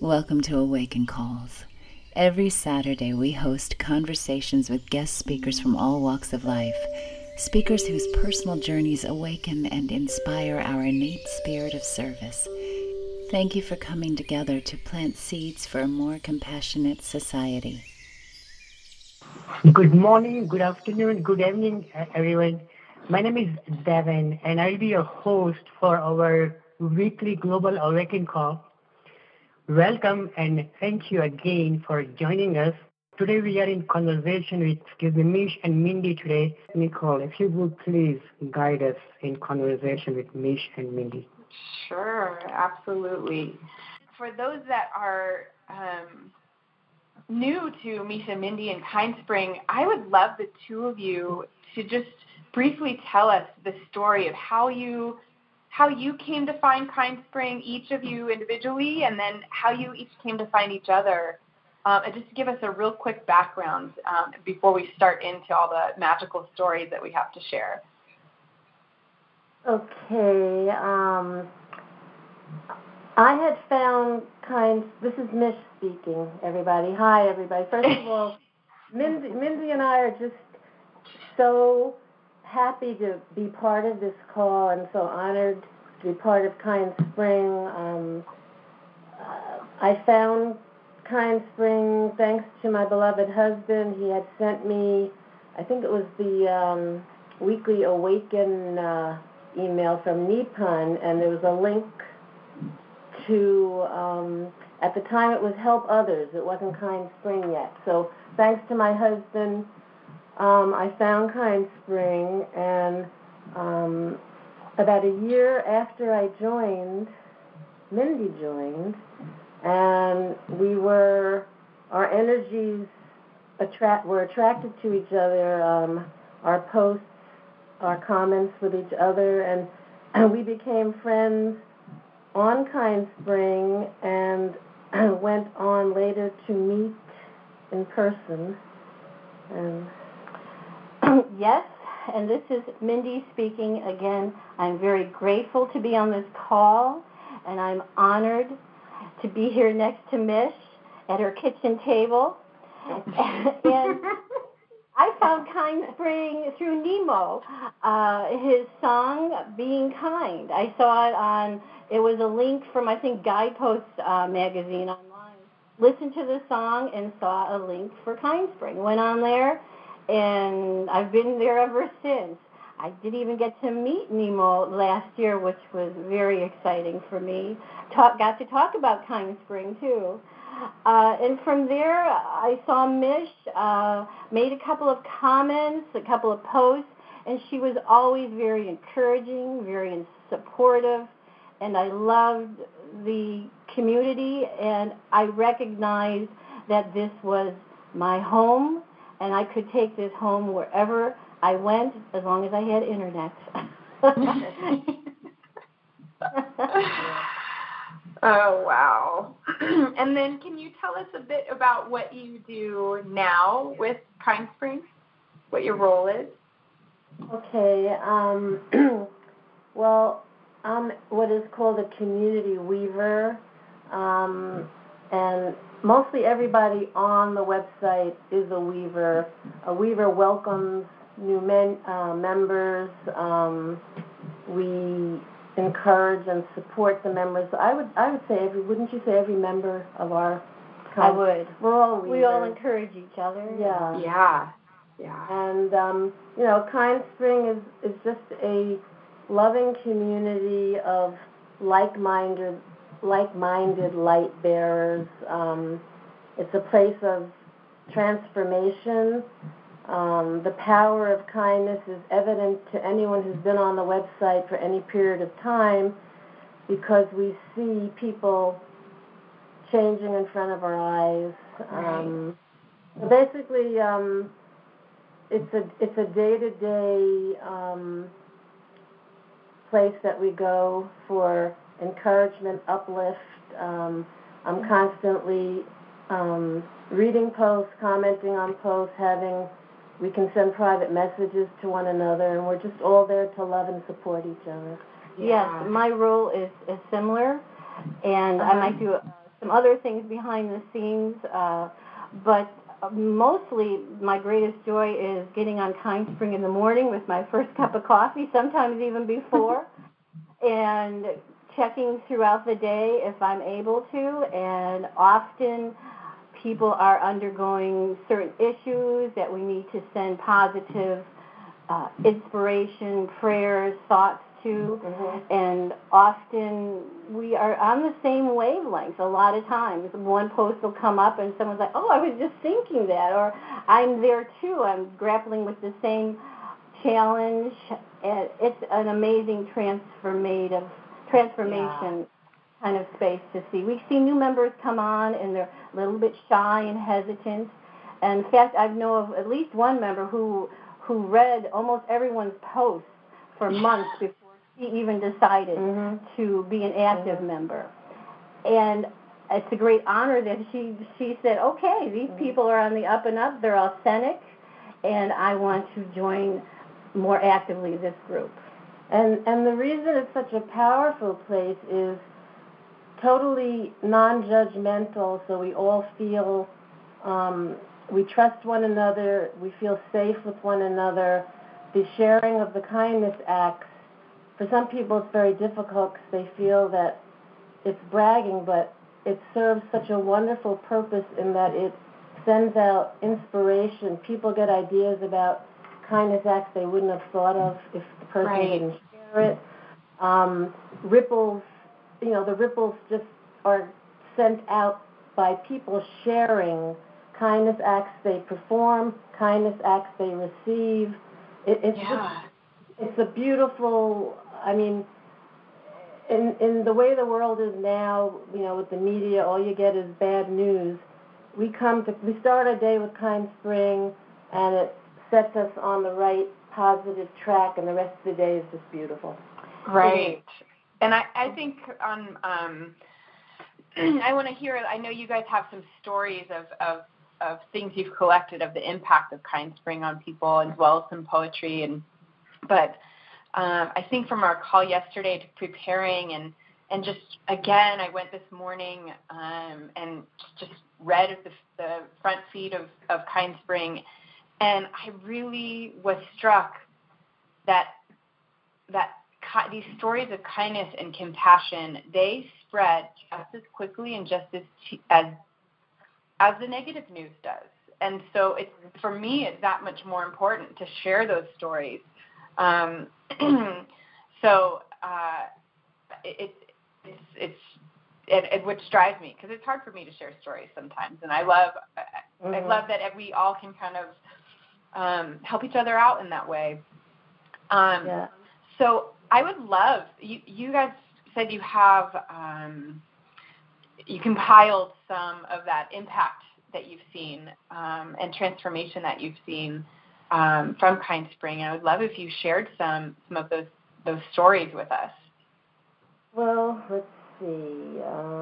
Welcome to Awaken Calls. Every Saturday, we host conversations with guest speakers from all walks of life, speakers whose personal journeys awaken and inspire our innate spirit of service. Thank you for coming together to plant seeds for a more compassionate society. Good morning, good afternoon, good evening, everyone. My name is Devin, and I'll be your host for our weekly Global Awaken Call. Welcome and thank you again for joining us. Today we are in conversation with Mish and Mindy today. Nicole, if you would please guide us in conversation with Mish and Mindy. Sure, absolutely. For those that are new to Mish and Mindy and Kind Spring, I would love the two of you to just briefly tell us the story of how you came to find Kind Spring, each of you individually, and then how you each came to find each other. And just give us a real quick background before we start into all the magical stories that we have to share. Okay. I had found this is Mish speaking, everybody. Hi, everybody. First of all, Mindy and I are just so happy to be part of this call and so honored to be part of Kind Spring. I found Kind Spring thanks to my beloved husband. He had sent me, I think it was the weekly Awaken email from Nippon, and there was a link to, at the time it was Help Others. It wasn't Kind Spring yet. So thanks to my husband, I found Kind Spring, and about a year after I joined, Mindy joined, and our energies were attracted to each other, our posts, our comments with each other, and we became friends on Kind Spring and went on later to meet in person. And yes, and this is Mindy speaking again. I'm very grateful to be on this call, and I'm honored to be here next to Mish at her kitchen table. And I found Kind Spring through Nemo, his song, Being Kind. I saw it was a link from, I think, Guidepost magazine online. Listened to the song and saw a link for Kind Spring. Went on there, and I've been there ever since. I did even get to meet Nemo last year, which was very exciting for me. Got to talk about Kind Spring, too. And from there, I saw Mish, made a couple of comments, a couple of posts, and she was always very encouraging, very supportive, and I loved the community, and I recognized that this was my home, and I could take this home wherever I went as long as I had internet. Oh, wow. And then can you tell us a bit about what you do now with Kind Spring, what your role is? Okay. Well, I'm what is called a community weaver, and mostly everybody on the website is a weaver. A weaver welcomes new members. We encourage and support the members. I would say wouldn't you say every member of our I would. We're all weavers. We all encourage each other. Yeah. And Kind Spring is just a loving community of like-minded light bearers. It's a place of transformation. The power of kindness is evident to anyone who's been on the website for any period of time, because we see people changing in front of our eyes. Basically, it's a day-to-day place that we go for encouragement, uplift. I'm constantly reading posts, commenting on posts, we can send private messages to one another, and we're just all there to love and support each other. Yes, my role is similar, and I might do some other things behind the scenes, but mostly my greatest joy is getting on Kind Spring in the morning with my first cup of coffee, sometimes even before, and checking throughout the day if I'm able to, and often people are undergoing certain issues that we need to send positive inspiration, prayers, thoughts to, and often we are on the same wavelength a lot of times. One post will come up and someone's like, oh, I was just thinking that, or I'm there too, I'm grappling with the same challenge, and it's an amazing transformation kind of space to see. We see new members come on and they're a little bit shy and hesitant. And in fact, I know of at least one member who read almost everyone's posts for months before she even decided to be an active member. And it's a great honor that she said, okay, these people are on the up and up, they're authentic, and I want to join more actively this group. And the reason it's such a powerful place is totally non-judgmental, so we all feel we trust one another, we feel safe with one another. The sharing of the kindness acts, for some people it's very difficult because they feel that it's bragging, but it serves such a wonderful purpose in that it sends out inspiration. People get ideas about kindness acts they wouldn't have thought of if the person didn't share it. Ripples, the ripples just are sent out by people sharing kindness acts they perform, kindness acts they receive. It's a beautiful, in the way the world is now, with the media, all you get is bad news. We start our day with Kind Spring, and it sets us on the right positive track, and the rest of the day is just beautiful. Right. And I think I want to hear, I know you guys have some stories of things you've collected of the impact of Kind Spring on people, as well as some poetry. But I think from our call yesterday to preparing and just, again, I went this morning and just read the front feed of Kind Spring, and I really was struck that these stories of kindness and compassion, they spread just as quickly and just as the negative news does. And so for me, it's that much more important to share those stories. Which drives me, because it's hard for me to share stories sometimes, and I love that we all can kind of help each other out in that way. So I would love, you guys said you have you compiled some of that impact that you've seen and transformation that you've seen from Kind Spring. I would love if you shared some of those stories with us. Well, let's see.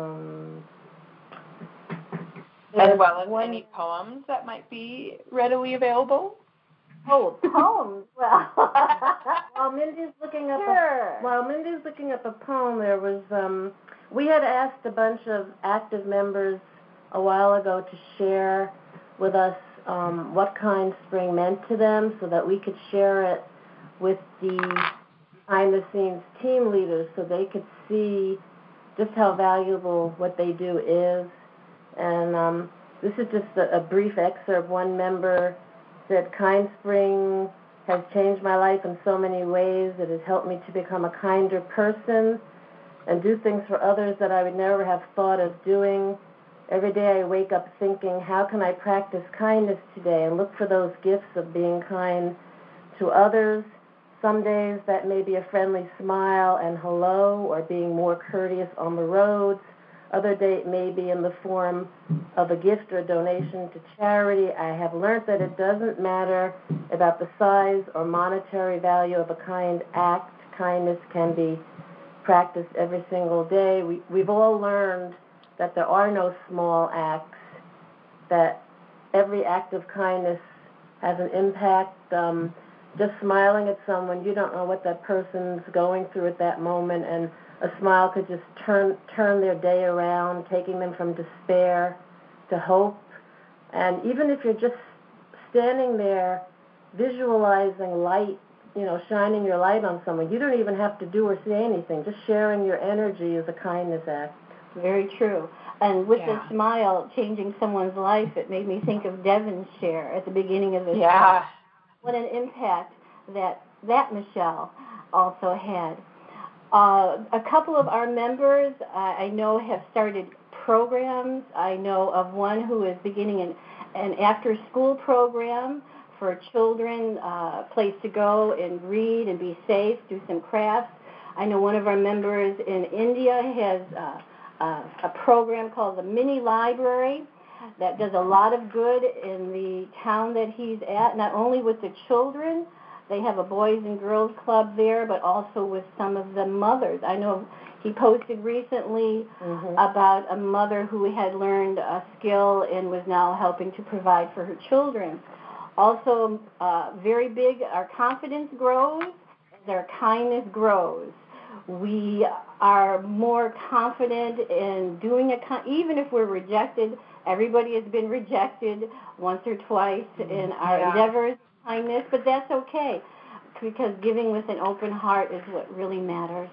As well as any poems that might be readily available. Oh, poems. Well, while Mindy's looking up a poem, there was we had asked a bunch of active members a while ago to share with us what Kind Spring meant to them, so that we could share it with the behind-the-scenes team leaders, so they could see just how valuable what they do is. And this is just a brief excerpt. One member said, Kind Spring has changed my life in so many ways. It has helped me to become a kinder person and do things for others that I would never have thought of doing. Every day I wake up thinking, how can I practice kindness today, and look for those gifts of being kind to others. Some days that may be a friendly smile and hello, or being more courteous on the roads. Other day it may be in the form of a gift or donation to charity. I have learned that it doesn't matter about the size or monetary value of a kind act. Kindness can be practiced every single day. We've all learned that there are no small acts, that every act of kindness has an impact. Just smiling at someone, you don't know what that person's going through at that moment, and a smile could just turn their day around, taking them from despair to hope. And even if you're just standing there visualizing light, shining your light on someone, you don't even have to do or say anything. Just sharing your energy is a kindness act. Very true. And with the smile changing someone's life, it made me think of Devin's share at the beginning of this talk. What an impact that Michelle also had. A couple of our members I know have started programs. I know of one who is beginning an after-school program for children, a place to go and read and be safe, do some crafts. I know one of our members in India has a program called the Mini Library that does a lot of good in the town that he's at, not only with the children. They have a Boys and Girls Club there, but also with some of the mothers. I know he posted recently about a mother who had learned a skill and was now helping to provide for her children. Also, very big, our confidence grows as our kindness grows. We are more confident in doing even if we're rejected. Everybody has been rejected once or twice in our endeavors. Kindness, but that's okay, because giving with an open heart is what really matters.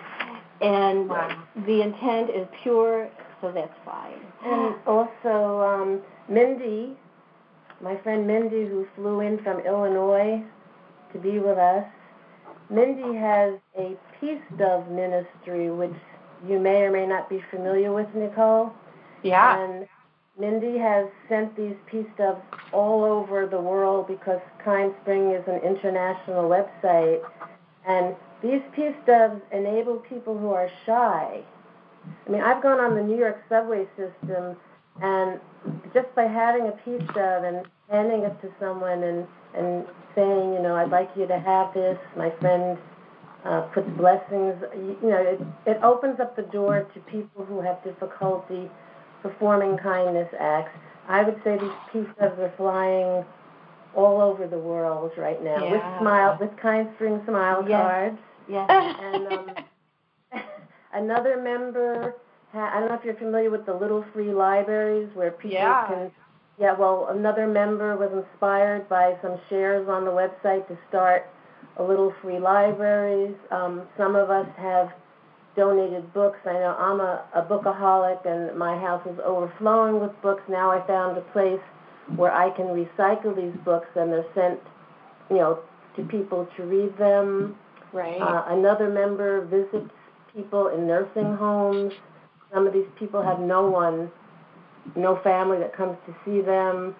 And the intent is pure, so that's fine. And also, Mindy, my friend Mindy, who flew in from Illinois to be with us, Mindy has a Peace Dove ministry, which you may or may not be familiar with, Nicole. Yeah. And Mindy has sent these Peace Doves all over the world because Kind Spring is an international website. And these Peace Doves enable people who are shy. I mean, I've gone on the New York subway system, and just by having a Peace Dove and handing it to someone and saying, I'd like you to have this, my friend puts blessings, it opens up the door to people who have difficulty performing kindness acts. I would say these Peace Doves are flying all over the world right now with Kind Spring smile cards. Yes. And another member, I don't know if you're familiar with the Little Free Libraries where people can. Yeah, well, another member was inspired by some shares on the website to start a Little Free Libraries. Some of us have donated books. I know I'm a bookaholic, and my house is overflowing with books. Now I found a place where I can recycle these books, and they're sent, to people to read them. Right. Another member visits people in nursing homes. Some of these people have no family that comes to see them.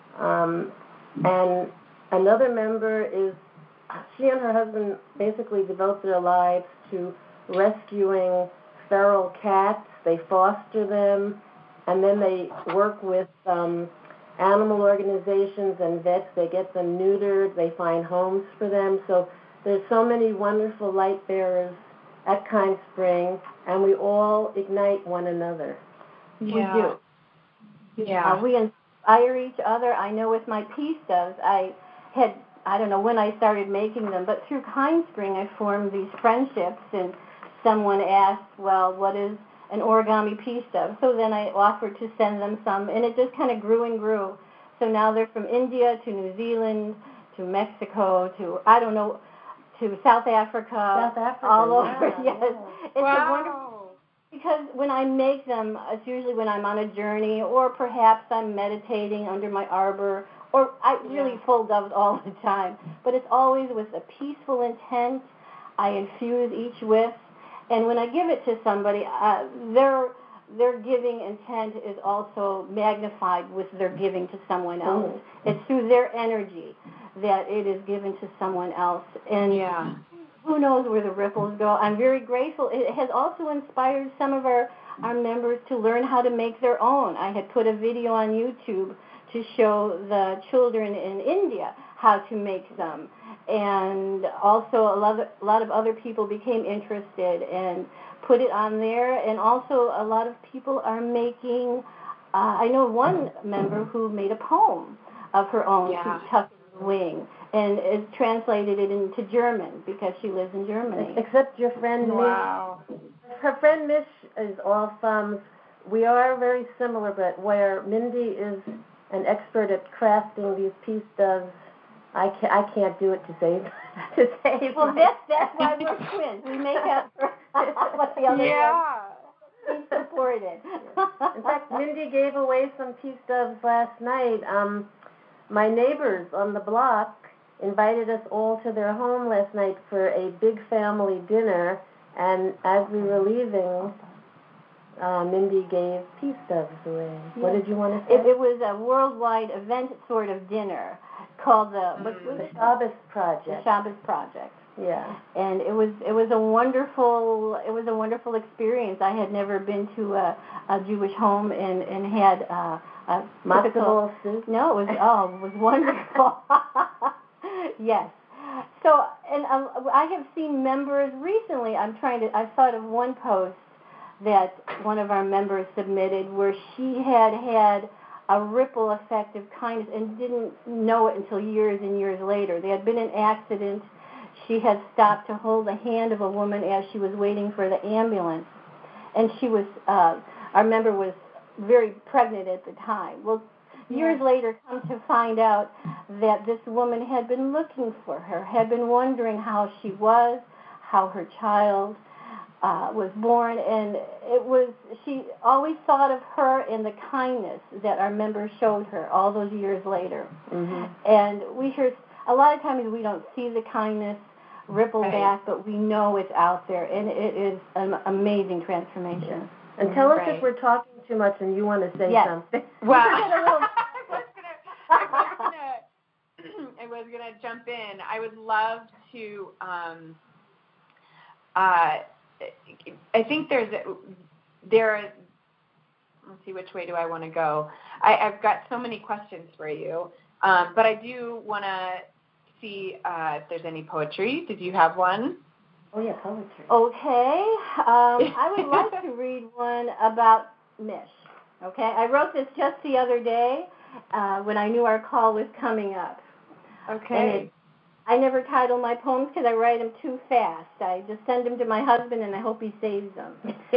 And another member she and her husband basically devote their lives to rescuing feral cats. They foster them, and then they work with animal organizations and vets. They get them neutered. They find homes for them. So there's so many wonderful light bearers at Kind Spring, and we all ignite one another. Yeah. We do. Yeah. We inspire each other. I know with my Peace Doves, I don't know when I started making them, but through Kind Spring I formed these friendships, and someone asked, well, what is an origami Peace Dove? So then I offered to send them some, and it just kind of grew and grew. So now they're from India to New Zealand to Mexico to, to South Africa. All over, yes. It's a wonderful, because when I make them, it's usually when I'm on a journey, or perhaps I'm meditating under my arbor, or I really full doves all the time. But it's always with a peaceful intent. I infuse each with, and when I give it to somebody, their giving intent is also magnified with their giving to someone else. It's through their energy that it is given to someone else. And who knows where the ripples go. I'm very grateful. It has also inspired some of our members to learn how to make their own. I had put a video on YouTube to show the children in India how to make them. And also a lot of other people became interested and put it on there. And also a lot of people are making, I know one member who made a poem of her own to tuck in the wing, and translated it into German because she lives in Germany. Except your friend her friend Mish is all thumbs. We are very similar, but where Mindy is an expert at crafting these peace doves, I can't do it to save Well, that's why we're twins. We make up for what the other one supported. In fact, Mindy gave away some peace doves last night. My neighbors on the block invited us all to their home last night for a big family dinner, and as we were leaving, Mindy gave peace doves away. Yes. What did you want to say? It was a worldwide event sort of dinner called the Shabbos Project. The Shabbos Project. Yeah. And it was a wonderful experience. I had never been to a Jewish home and had a typical soup. No, it was wonderful. Yes. So, and I have seen members recently. I thought of one post that one of our members submitted where she had a ripple effect of kindness and didn't know it until years and years later. There had been an accident. She had stopped to hold the hand of a woman as she was waiting for the ambulance. And she was, our member was very pregnant at the time. Well, years later, come to find out that this woman had been looking for her, had been wondering how she was, how her child was born, and she always thought of her and the kindness that our member showed her all those years later. Mm-hmm. And we hear, a lot of times we don't see the kindness ripple back, but we know it's out there, and it is an amazing transformation. Yeah. And tell us if we're talking too much and you want to say something. Well, I was gonna jump in. I would love to. I think let's see, which way do I want to go? I've got so many questions for you, but I do want to see if there's any poetry. Did you have one? Oh, yeah, poetry. Okay. I would like to read one about Mish. Okay. I wrote this just the other day when I knew our call was coming up. Okay. I never title my poems because I write them too fast. I just send them to my husband and I hope he saves them.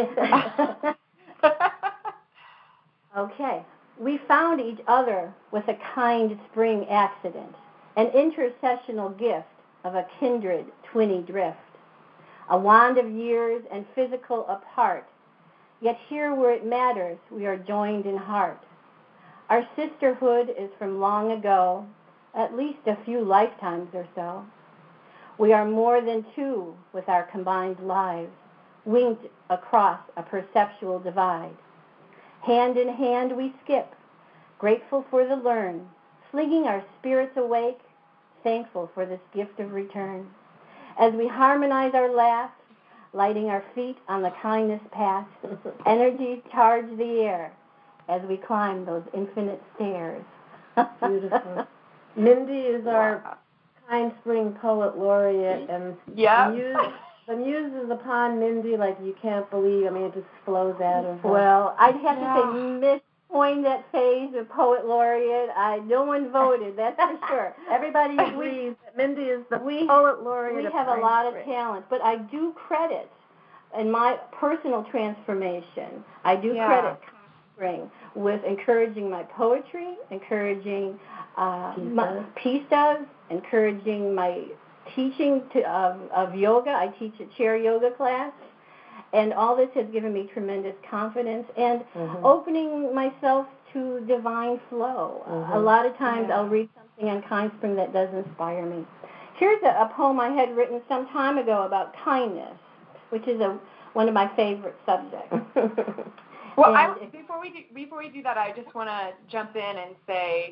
Okay. We found each other with a kind spring accident, an intercessional gift of a kindred twinny drift, a wand of years and physical apart, yet here where it matters we are joined in heart. Our sisterhood is from long ago, at least a few lifetimes or so. We are more than two with our combined lives, winked across a perceptual divide. Hand in hand we skip, grateful for the learn, flinging our spirits awake, thankful for this gift of return. As we harmonize our laugh, lighting our feet on the kindness path, energy charge the air as we climb those infinite stairs. Beautiful. Mindy is our Kind Spring Poet Laureate, and the muse is upon Mindy like you can't believe. I mean, it just flows out of her. Well, I'd have to say Miss coined that phase of Poet Laureate. No one voted, that's for sure. Everybody agrees that Mindy is the Poet Laureate. We have a lot of talent, but I do credit, in my personal transformation, I do credit Spring with encouraging my poetry, encouraging my peace doves, encouraging my teaching of yoga. I teach a chair yoga class, and all this has given me tremendous confidence and opening myself to divine flow. A lot of times I'll read something on Kind Spring that does inspire me. Here's a poem I had written some time ago about kindness, which is one of my favorite subjects. Well, before we do that, I just want to jump in and say,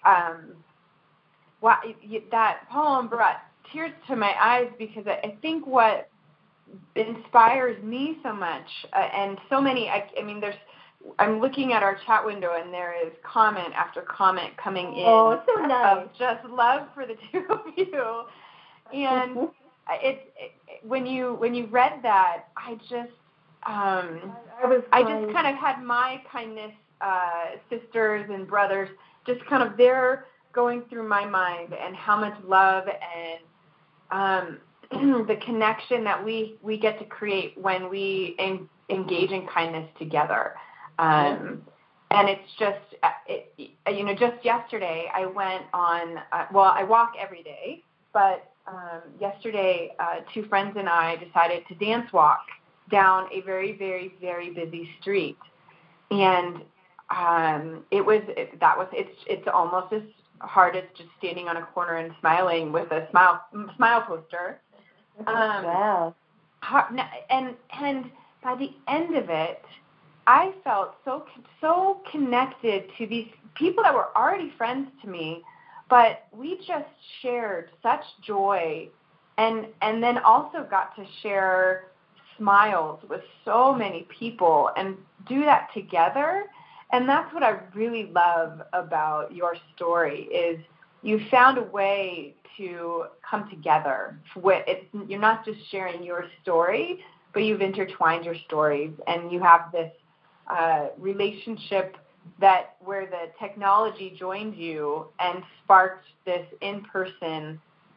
that poem brought tears to my eyes because I think what inspires me so much, and so many, I'm looking at our chat window and there is comment after comment coming in. Oh, so nice. Of just love for the two of you. And when you read that, I just kind of had my kindness sisters and brothers just kind of there going through my mind, and how much love and the connection that we get to create when we engage in kindness together. And it's just, just yesterday I went on, I walk every day, but yesterday 2 friends and I decided to dance walk down a very, very, very busy street. And it's almost as hard as just standing on a corner and smiling with a smile poster. Wow. And by the end of it, I felt so connected to these people that were already friends to me, but we just shared such joy, and then also got to share smiles with so many people and do that together. And that's what I really love about your story is you found a way to come together. You're not just sharing your story, but you've intertwined your stories, and you have this relationship where the technology joined you and sparked this in-person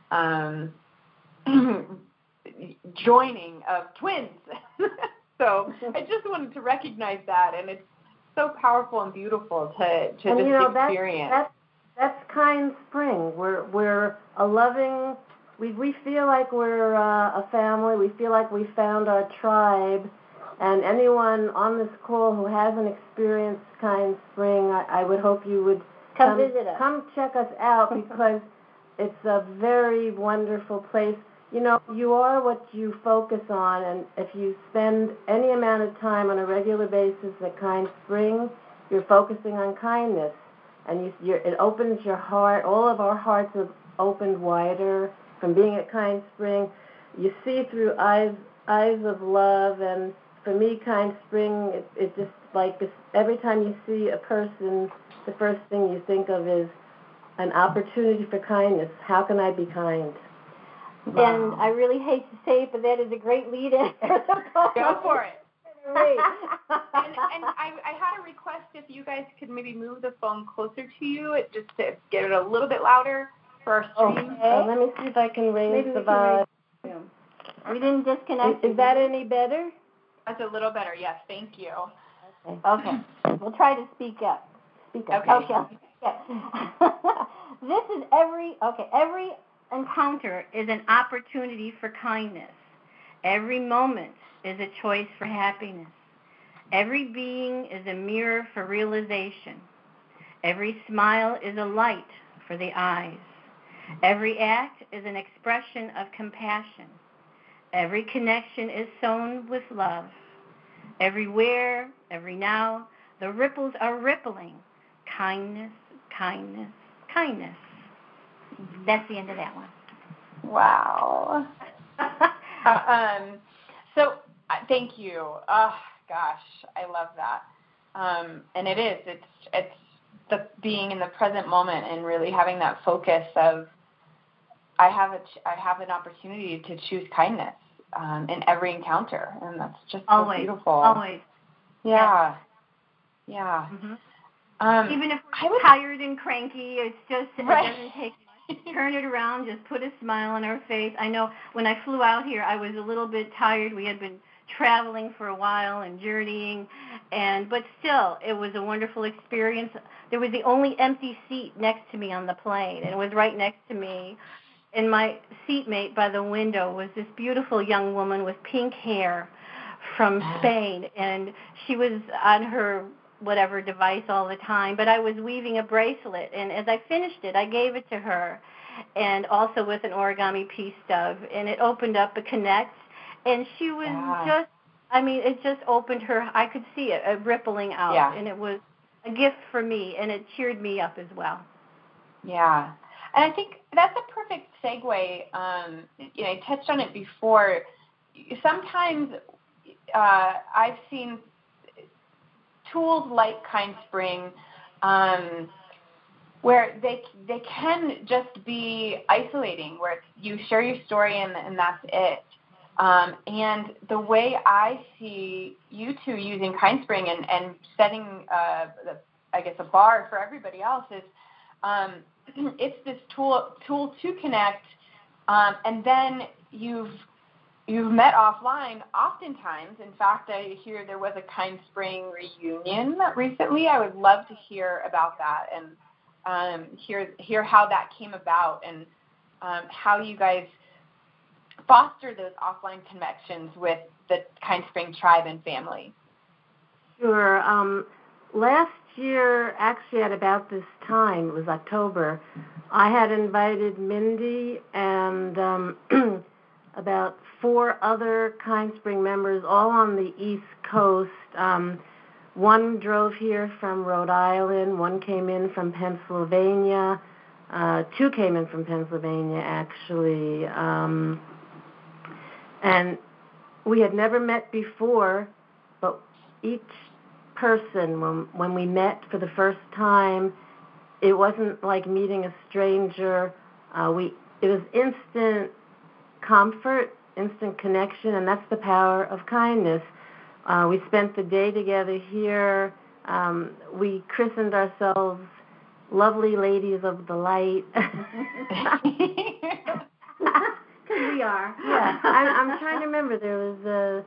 joining of twins. So I just wanted to recognize that, and it's so powerful and beautiful to just experience. That's Kind Spring. We're a loving. We feel like we're a family. We feel like we found our tribe. And anyone on this call who hasn't experienced Kind Spring, I would hope you would come visit us. Come check us out because it's a very wonderful place. You are what you focus on, and if you spend any amount of time on a regular basis at Kind Spring, you're focusing on kindness, and it opens your heart. All of our hearts have opened wider from being at Kind Spring. You see through eyes of love, and for me, Kind Spring, it just like every time you see a person, the first thing you think of is an opportunity for kindness. How can I be kind? Wow. And I really hate to say it, but that is a great lead-in. Go for it. and I had a request if you guys could maybe move the phone closer to you, just to get it a little bit louder for our stream. Okay. Let me see if I can raise the volume. We didn't disconnect. Is that any better? That's a little better, yes. Thank you. Okay. We'll try to speak up. Okay. This is every encounter is an opportunity for kindness. Every moment is a choice for happiness. Every being is a mirror for realization. Every smile is a light for the eyes. Every act is an expression of compassion. Every connection is sown with love. Everywhere, every now, the ripples are rippling. Kindness, kindness, kindness. That's the end of that one. Wow. So thank you. Oh, gosh, I love that. And it's the being in the present moment and really having that focus of I have an opportunity to choose kindness in every encounter, and that's just so beautiful. Always. Yeah. Yes. Yeah. Mm-hmm. Even if we're tired and cranky, it's just it doesn't take much. Turn it around, just put a smile on our face. I know when I flew out here, I was a little bit tired. We had been traveling for a while and journeying, but still, it was a wonderful experience. There was the only empty seat next to me on the plane, and it was right next to me. And my seatmate by the window was this beautiful young woman with pink hair from Spain, and she was on her whatever device all the time, but I was weaving a bracelet, and as I finished it, I gave it to her, and also with an origami pea stub, and it opened up a connect, and she was it just opened her, I could see it rippling out, and it was a gift for me, and it cheered me up as well. Yeah. And I think that's a perfect segue. I touched on it before. Sometimes I've seen tools like Kind Spring where they can just be isolating, where you share your story and that's it. And the way I see you two using Kind Spring and setting, a bar for everybody else is it's this tool to connect, and then you've met offline oftentimes. In fact, I hear there was a Kind Spring reunion recently. I would love to hear about that and hear how that came about and how you guys foster those offline connections with the Kind Spring tribe and family. Sure. Last year, actually at about this time, it was October, I had invited Mindy and about 4 other Kind Spring members, all on the East Coast. One drove here from Rhode Island, one came in from Pennsylvania, 2 came in from Pennsylvania, actually. And we had never met before, but each person, when we met for the first time, it wasn't like meeting a stranger. It was instant comfort, instant connection, and that's the power of kindness. We spent the day together here. We christened ourselves Lovely Ladies of the Light. We are. Yeah, I'm trying to remember. There was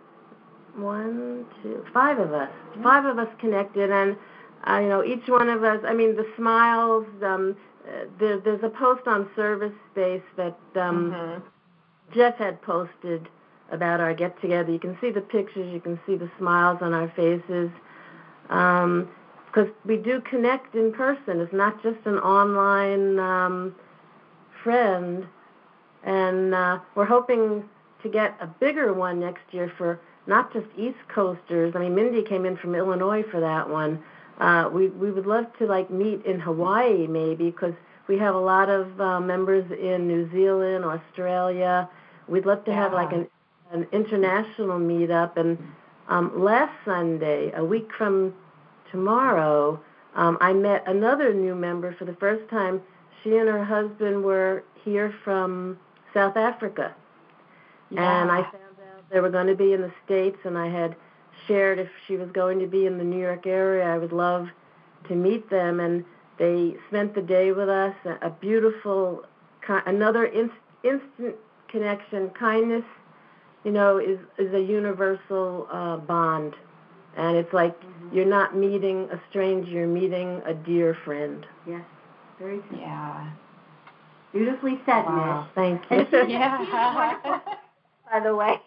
5 of us. 5 of us connected, and each one of us. I mean, the smiles. There's a post on Service Space that Jeff had posted about our get together. You can see the pictures. You can see the smiles on our faces. Because we do connect in person. It's not just an online friend. And we're hoping to get a bigger one next year for not just East Coasters. I mean, Mindy came in from Illinois for that one. We would love to meet in Hawaii maybe, because we have a lot of members in New Zealand, Australia. We'd love to have an international meetup. And last Sunday, a week from tomorrow, I met another new member for the first time. She and her husband were here from South Africa. Yeah. And I found out they were going to be in the States, and I had shared if she was going to be in the New York area, I would love to meet them. And they spent the day with us, a beautiful, another instant connection. Kindness, is a universal bond. And it's like you're not meeting a stranger, you're meeting a dear friend. Yes, very true. Yeah. Beautifully said, wow. Miss. Thank you. Yeah. By the way.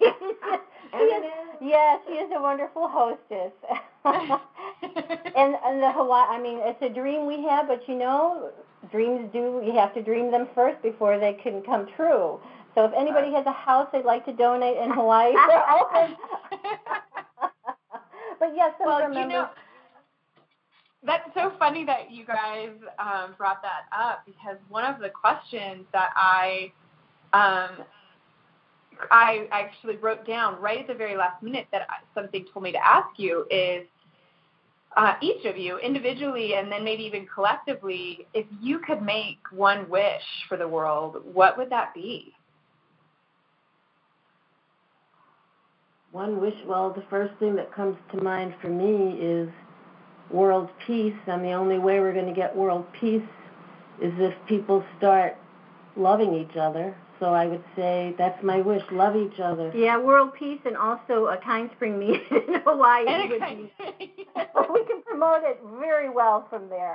She is a wonderful hostess. and the Hawaii, it's a dream we have, but dreams you have to dream them first before they can come true. So if anybody has a house they'd like to donate in Hawaii, they're open. But yes, that's so funny that you guys brought that up, because one of the questions that I actually wrote down right at the very last minute that something told me to ask you is, each of you individually and then maybe even collectively, if you could make one wish for the world, what would that be? One wish, well, the first thing that comes to mind for me is world peace, and the only way we're going to get world peace is if people start loving each other. So I would say that's my wish, love each other. Yeah, world peace, and also a Kind Spring meeting in Hawaii. We can promote it very well from there.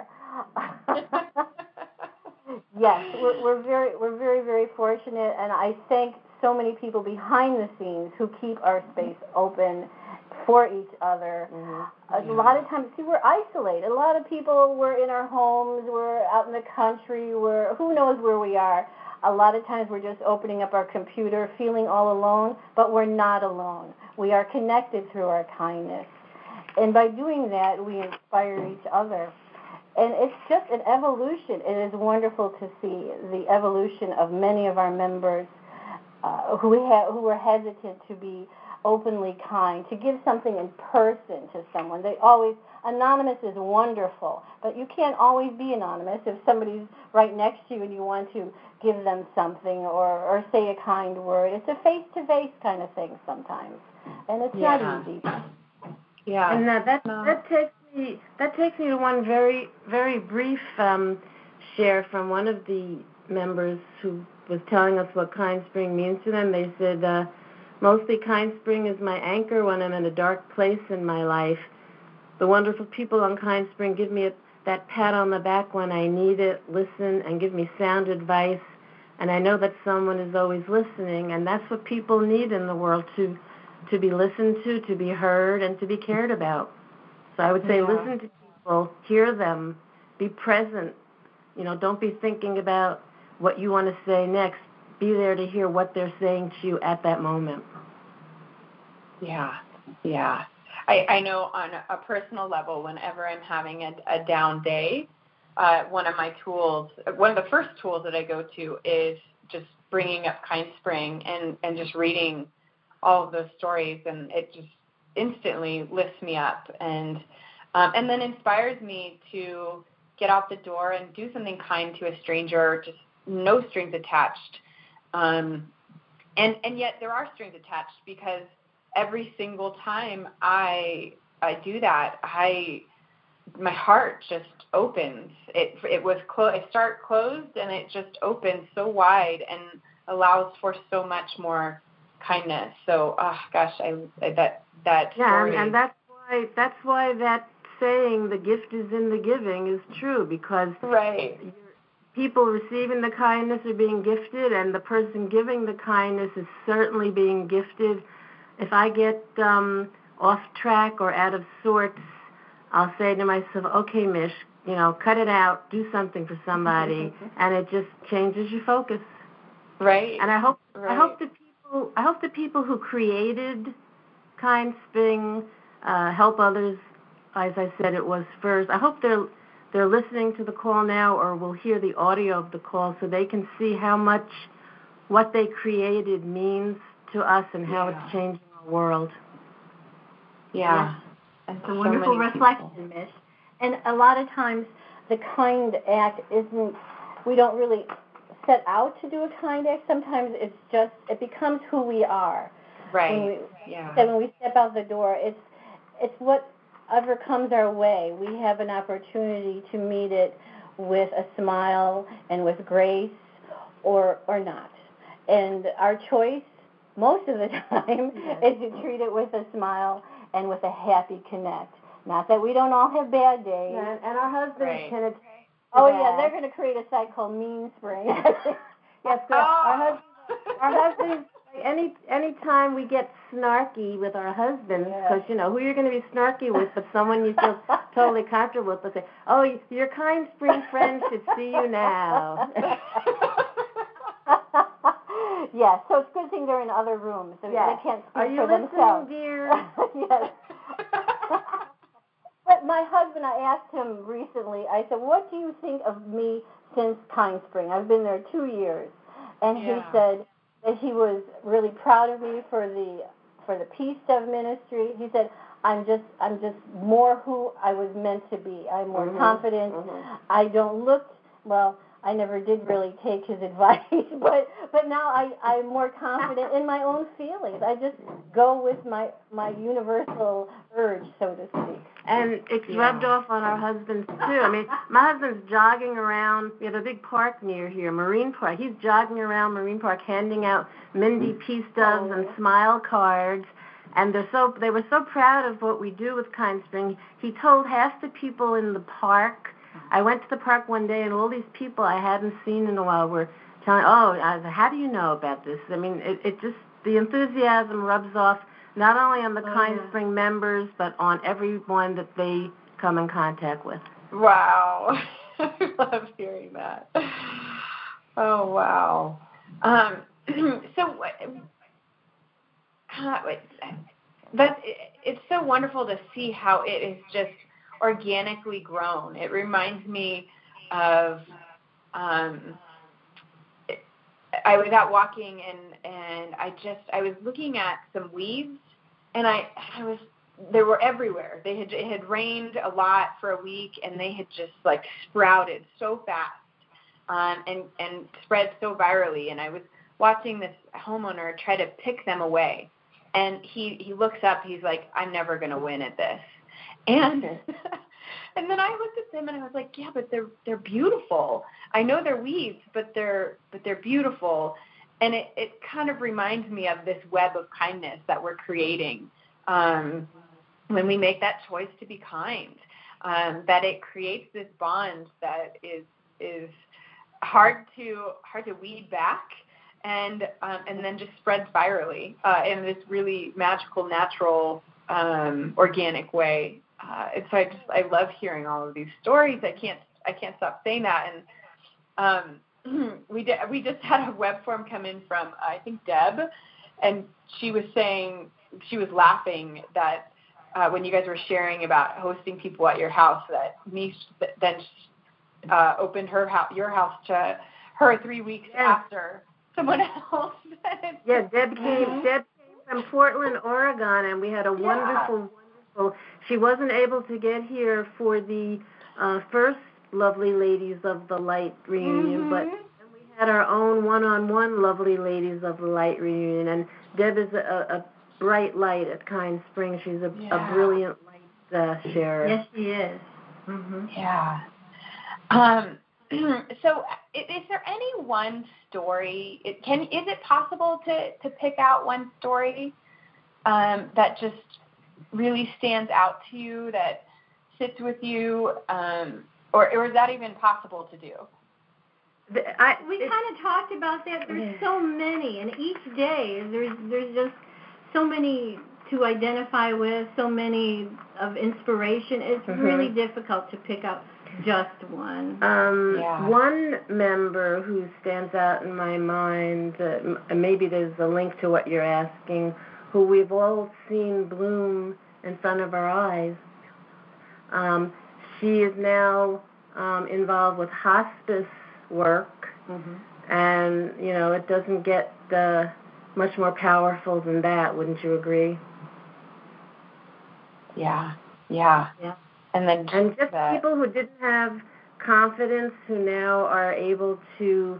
Yes, we're very, very fortunate, and I thank so many people behind the scenes who keep our space open for each other. Mm-hmm. A lot of times, we're isolated. A lot of people, we're in our homes, we're out in the country, who knows where we are. A lot of times we're just opening up our computer, feeling all alone, but we're not alone. We are connected through our kindness. And by doing that, we inspire each other. And it's just an evolution. It is wonderful to see the evolution of many of our members who were hesitant to be openly kind, to give something in person to someone. Anonymous is wonderful, but you can't always be anonymous. If somebody's right next to you and you want to give them something or say a kind word, it's a face-to-face kind of thing sometimes, and it's not easy. Yeah, and that takes me to one very, very brief share from one of the members who was telling us what Kind Spring means to them. They said, mostly Kind Spring is my anchor when I'm in a dark place in my life. The wonderful people on Kind Spring give me that pat on the back when I need it, listen, and give me sound advice. And I know that someone is always listening, and that's what people need in the world, to be listened to be heard, and to be cared about. So I would say listen to people, hear them, be present. Don't be thinking about what you want to say next. Be there to hear what they're saying to you at that moment. Yeah. I know on a personal level, whenever I'm having a down day, one of the first tools that I go to is just bringing up Kind Spring and just reading all of those stories, and it just instantly lifts me up and then inspires me to get out the door and do something kind to a stranger, just no strings attached. And yet there are strings attached, because every single time I do that, my heart just opens. It was it started closed, and it just opens so wide and allows for so much more kindness. So, that story. And that's why that saying, "The gift is in the giving," is true, because people receiving the kindness are being gifted, and the person giving the kindness is certainly being gifted. If I get off track or out of sorts, I'll say to myself, "Okay, Mish, cut it out, do something for somebody," and it just changes your focus. Right. And I hope the people who created Kind Spring help others. As I said, it was first. I hope they're listening to the call now, or will hear the audio of the call, so they can see how much what they created means to us and how it's changing our world. Yeah. It's a wonderful reflection, Mish. And a lot of times the kind act we don't really set out to do a kind act. Sometimes it becomes who we are. Right. When we step out the door, it's whatever comes our way. We have an opportunity to meet it with a smile and with grace, or not. And our choice, most of the time, is to treat it with a smile and with a happy connect. Not that we don't all have bad days. Yeah, and our husbands can attest. They're going to create a site called Mean Spring. Yes, our husbands. Any time we get snarky with our husbands, because who you're going to be snarky with, but someone you feel totally comfortable with, they'll say, "Oh, your Kind Spring friend should see you now." Yes, so it's a good thing they're in other rooms. They can't speak for themselves. Are you listening, dear? Yes. But my husband, I asked him recently, I said, "What do you think of me since Kind Spring? I've been there 2 years." And he said that he was really proud of me for the Peace Dove ministry. He said, I'm just more who I was meant to be. I'm more confident. I don't look, I never did really take his advice, but now I'm more confident in my own feelings. I just go with my universal urge, so to speak. And it's rubbed off on our husbands, too. I mean, my husband's jogging around. We have a big park near here, Marine Park. He's jogging around Marine Park handing out Mindy Peace Doves and smile cards. And they were so proud of what we do with Kind Spring. He told half the people in the park. I went to the park one day, and all these people I hadn't seen in a while were telling, how do you know about this? I mean, it just, the enthusiasm rubs off not only on the Kind Spring members, but on everyone that they come in contact with. Wow. I love hearing that. Oh, wow. It's so wonderful to see how it is just organically grown. It reminds me of I was out walking and I was looking at some weeds, and they were everywhere. It had rained a lot for a week, and they had just like sprouted so fast and spread so virally. And I was watching this homeowner try to pick them away, and he looks up. He's like, "I'm never going to win at this." And And then I looked at them and I was like, yeah, but they're beautiful. I know they're weeds, but they're beautiful. And it kind of reminds me of this web of kindness that we're creating when we make that choice to be kind. That it creates this bond that is hard to weed back, and then just spreads virally in this really magical, natural, organic way. And so I love hearing all of these stories. I can't stop saying that. And we just had a web form come in from I think Deb, and she was saying she was laughing that when you guys were sharing about hosting people at your house, that Niche then opened your house to her 3 weeks after someone else. Yeah, Deb came from Portland, Oregon, and we had a wonderful. She wasn't able to get here for the first Lovely Ladies of the Light reunion, but we had our own one-on-one Lovely Ladies of the Light reunion. And Deb is a bright light at Kind Spring. She's a brilliant light sharer. Yes, she is. Mm-hmm. Yeah. So is there any one story? Is it possible to pick out one story that just really stands out to you, that sits with you, or is that even possible to do? We kind of talked about that. There's so many, and each day there's just so many to identify with, so many of inspiration. It's really difficult to pick out just one. One member who stands out in my mind, maybe there's a link to what you're asking, who we've all seen bloom in front of our eyes. She is now involved with hospice work, and, it doesn't get much more powerful than that, wouldn't you agree? Yeah. And just people who didn't have confidence, who now are able to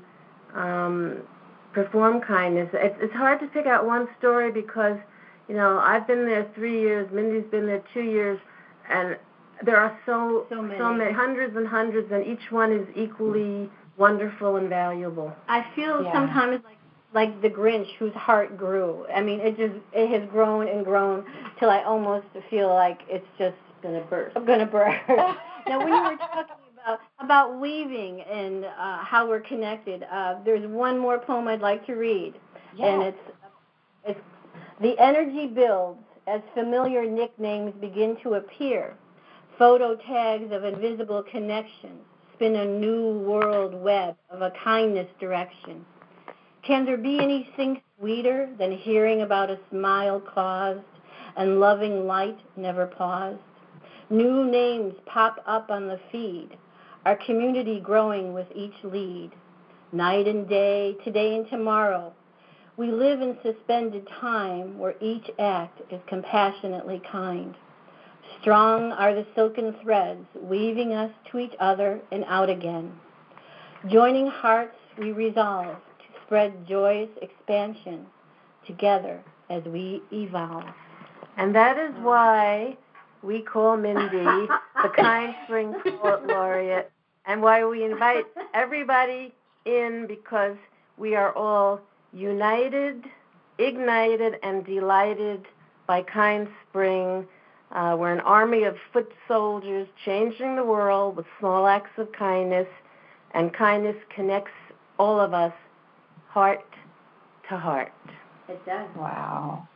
perform kindness. It's hard to pick out one story because, I've been there 3 years, Mindy's been there 2 years, and there are so many, hundreds and hundreds, and each one is equally wonderful and valuable. I feel sometimes like the Grinch whose heart grew. I mean, it has grown and grown till I almost feel like it's just going to burst. Now, when you were talking about weaving and how we're connected, there's one more poem I'd like to read, and it's the energy builds as familiar nicknames begin to appear. Photo tags of invisible connections spin a new world web of a kindness direction. Can there be anything sweeter than hearing about a smile caused and loving light never paused? New names pop up on the feed, our community growing with each lead. Night and day, today and tomorrow, we live in suspended time where each act is compassionately kind. Strong are the silken threads weaving us to each other and out again. Joining hearts, we resolve to spread joyous expansion together as we evolve. And that is why we call Mindy the Kind Spring Poet Laureate, and why we invite everybody in, because we are all united, ignited, and delighted by Kind Spring. We're an army of foot soldiers changing the world with small acts of kindness, and kindness connects all of us heart to heart. It does. Wow.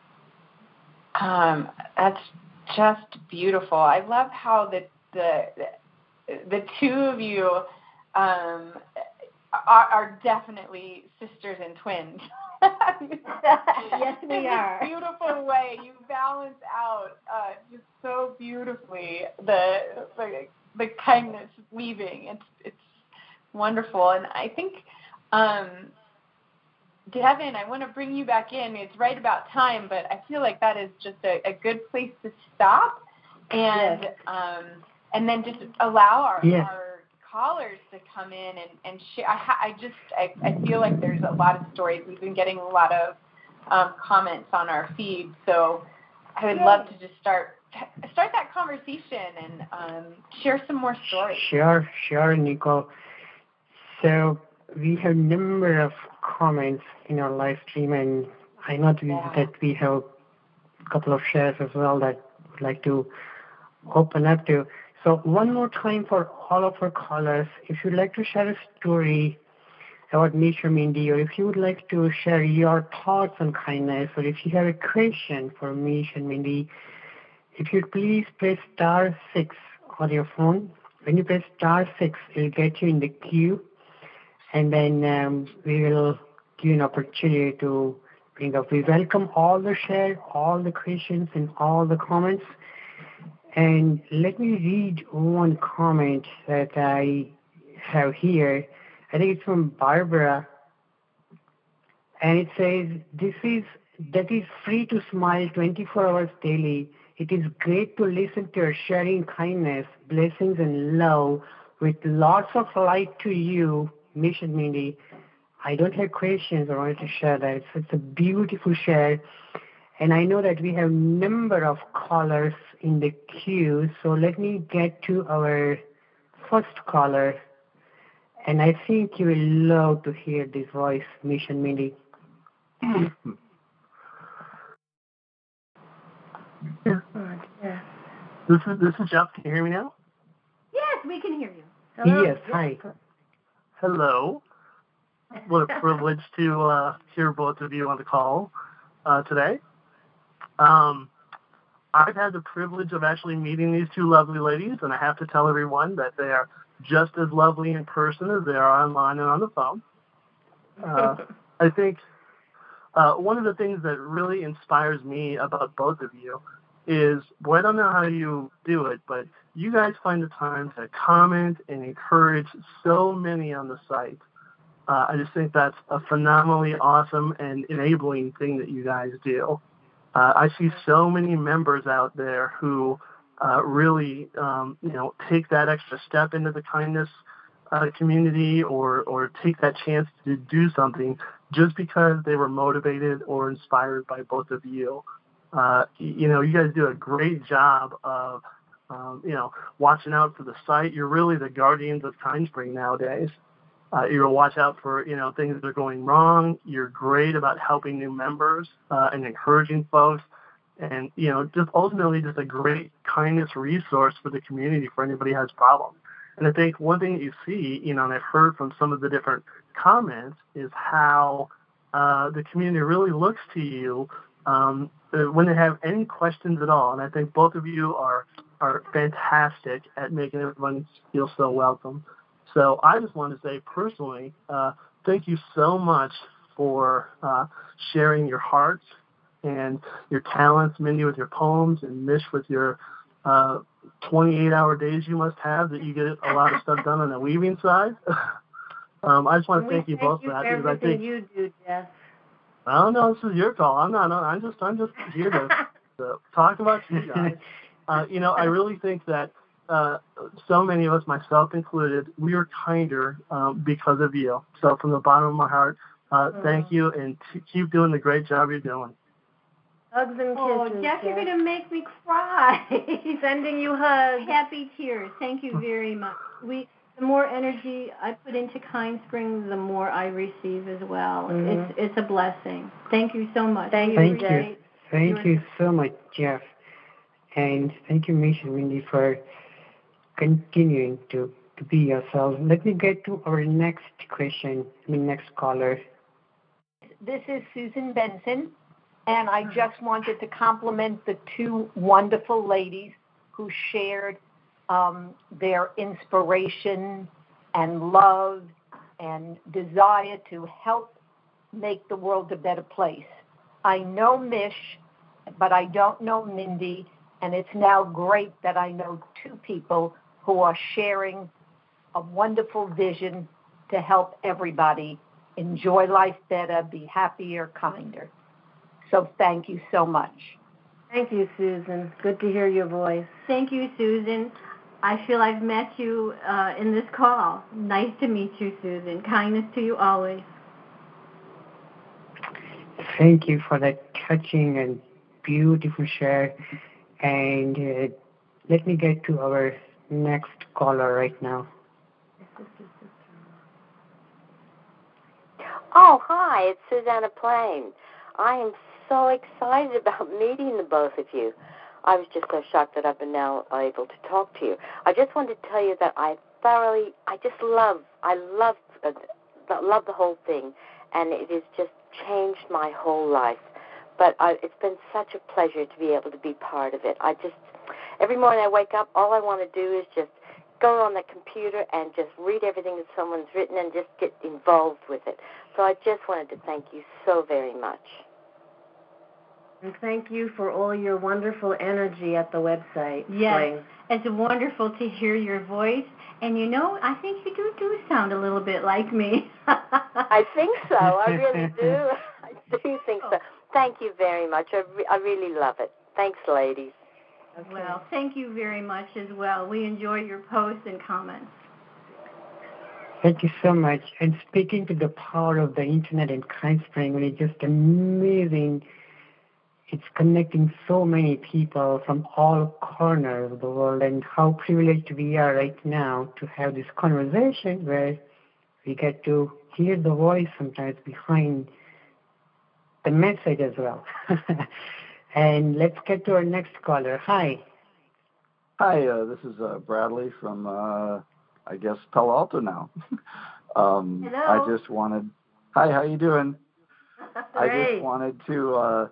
That's just beautiful. I love how the two of you are definitely sisters and twins. Yes, we are. In a beautiful way. You balance out just so beautifully the kindness weaving. It's wonderful. And I think, Devin, I want to bring you back in. It's right about time, but I feel like that is just a good place to stop, and and then just allow our callers to come in and share. I feel like there's a lot of stories. We've been getting a lot of comments on our feed, so I would love to just start start that conversation and share some more stories. Sure, Nicole. So we have a number of comments in our live stream, and I know that we have a couple of shares as well that would like to open up to. So one more time for all of our callers, if you'd like to share a story about Mish or Mindy, or if you would like to share your thoughts on kindness, or if you have a question for Mish and Mindy, if you'd please press *6 on your phone. When you press *6, it'll get you in the queue, and then we will give you an opportunity to bring up. We welcome all the share, all the questions, and all the comments. And let me read one comment that I have here. I think it's from Barbara, and it says, that is free to smile 24 hours daily. It is great to listen to your sharing kindness, blessings, and love with lots of light to you, Mish and Mindy. I don't have questions. I wanted to share that. It's a beautiful share. And I know that we have a number of callers in the queue, so let me get to our first caller. And I think you will love to hear this voice, Mish and Mindy. This is Jeff. Can you hear me now? Yes, we can hear you. Hello? Yes, hi. Hello. What a privilege to hear both of you on the call today. I've had the privilege of actually meeting these two lovely ladies, and I have to tell everyone that they are just as lovely in person as they are online and on the phone. I think one of the things that really inspires me about both of you is, boy, I don't know how you do it, but you guys find the time to comment and encourage so many on the site. I just think that's a phenomenally awesome and enabling thing that you guys do. I see so many members out there who really, take that extra step into the kindness community or take that chance to do something just because they were motivated or inspired by both of you. You guys do a great job of, watching out for the site. You're really the guardians of KindSpring nowadays. You're watch out for, things that are going wrong. You're great about helping new members and encouraging folks. And, just ultimately just a great kindness resource for the community for anybody who has problems. And I think one thing that you see, and I've heard from some of the different comments, is how the community really looks to you when they have any questions at all. And I think both of you are fantastic at making everyone feel so welcome. So I just want to say personally, thank you so much for sharing your hearts and your talents, Mindy with your poems and Mish with your 28-hour days you must have that you get a lot of stuff done on the weaving side. I just want to thank you both for that. Because I think you do, Jeff. I don't know. This is your call. I'm just here to talk about you guys. I really think that so many of us, myself included, we are kinder because of you. So from the bottom of my heart, thank you, and keep doing the great job you're doing. Hugs and kisses. Oh, Jeff, you're going to make me cry. Sending you hugs. Happy tears. Thank you very much. The more energy I put into KindSpring, the more I receive as well. Mm-hmm. It's a blessing. Thank you so much. Thank you. Thank you so much, Jeff. And thank you, Mish and Mindy, for continuing to be yourselves. Let me get to our next caller. This is Susan Benson, and I just wanted to compliment the two wonderful ladies who shared their inspiration and love and desire to help make the world a better place. I know Mish, but I don't know Mindy, and it's now great that I know two people who are sharing a wonderful vision to help everybody enjoy life better, be happier, kinder. So thank you so much. Thank you, Susan. Good to hear your voice. Thank you, Susan. I feel I've met you in this call. Nice to meet you, Susan. Kindness to you always. Thank you for that touching and beautiful share. And let me get to our next caller right now. Oh, hi, it's Susanna Plain. I am so excited about meeting the both of you. I was just so shocked that I've been now able to talk to you. I just wanted to tell you that I love the whole thing, and it has just changed my whole life. But it's been such a pleasure to be able to be part of it. Every morning I wake up, all I want to do is just go on the computer and just read everything that someone's written and just get involved with it. So I just wanted to thank you so very much. And thank you for all your wonderful energy at the website. Yes, it's wonderful to hear your voice. And I think you do sound a little bit like me. I think so. I really do. I do think so. Thank you very much. I really love it. Thanks, ladies. Okay. Well, thank you very much as well. We enjoy your posts and comments. Thank you so much. And speaking to the power of the internet and Kind Spring, it's just amazing. It's connecting so many people from all corners of the world, and how privileged we are right now to have this conversation where we get to hear the voice sometimes behind the message as well. And let's get to our next caller. Hi. Hi, this is Bradley from, I guess, Palo Alto now. Hello. I just wanted, hi, how you doing? Great. I just wanted to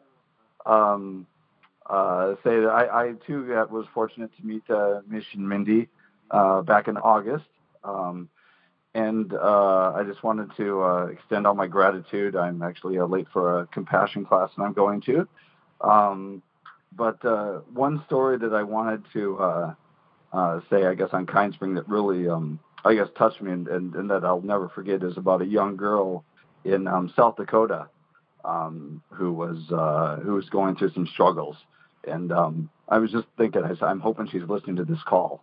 say that I too was fortunate to meet Mish and Mindy back in August. And I just wanted to extend all my gratitude. I'm actually late for a compassion class that I'm going to. But one story that I wanted to say, I guess, on Kind Spring that really, I guess, touched me and that I'll never forget is about a young girl in South Dakota who was going through some struggles. And I was just thinking, I'm hoping she's listening to this call.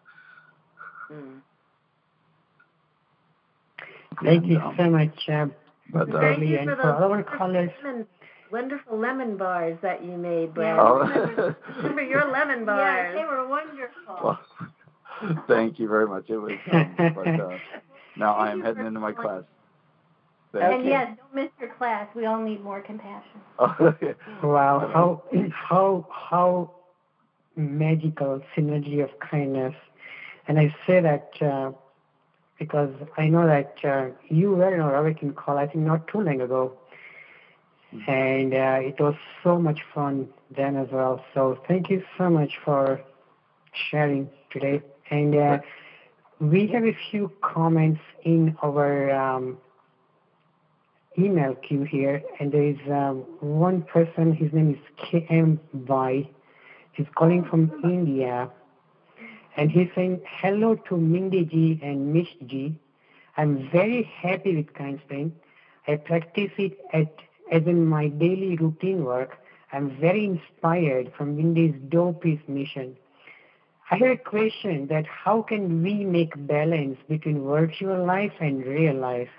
Thank you so much, Bradley, and for all our callers. Wonderful lemon bars that you made, Brad. Yeah. Remember your lemon bars. Yeah, they were wonderful. Well, thank you very much. It was, but now I am heading into my class. And yes, don't miss your class. We all need more compassion. Wow, how magical synergy of kindness. And I say that because I know that you were in our Awakening call, I think not too long ago. And it was so much fun then as well. So thank you so much for sharing today. And we have a few comments in our email queue here. And there is one person, his name is KM Vai. He's calling from India. And he's saying, hello to Mindy Ji and Mish Ji. I'm very happy with Kind Spring. I practice it as in my daily routine work. I'm very inspired from Mindy's Dope Peace mission. I have a question that how can we make balance between virtual life and real life?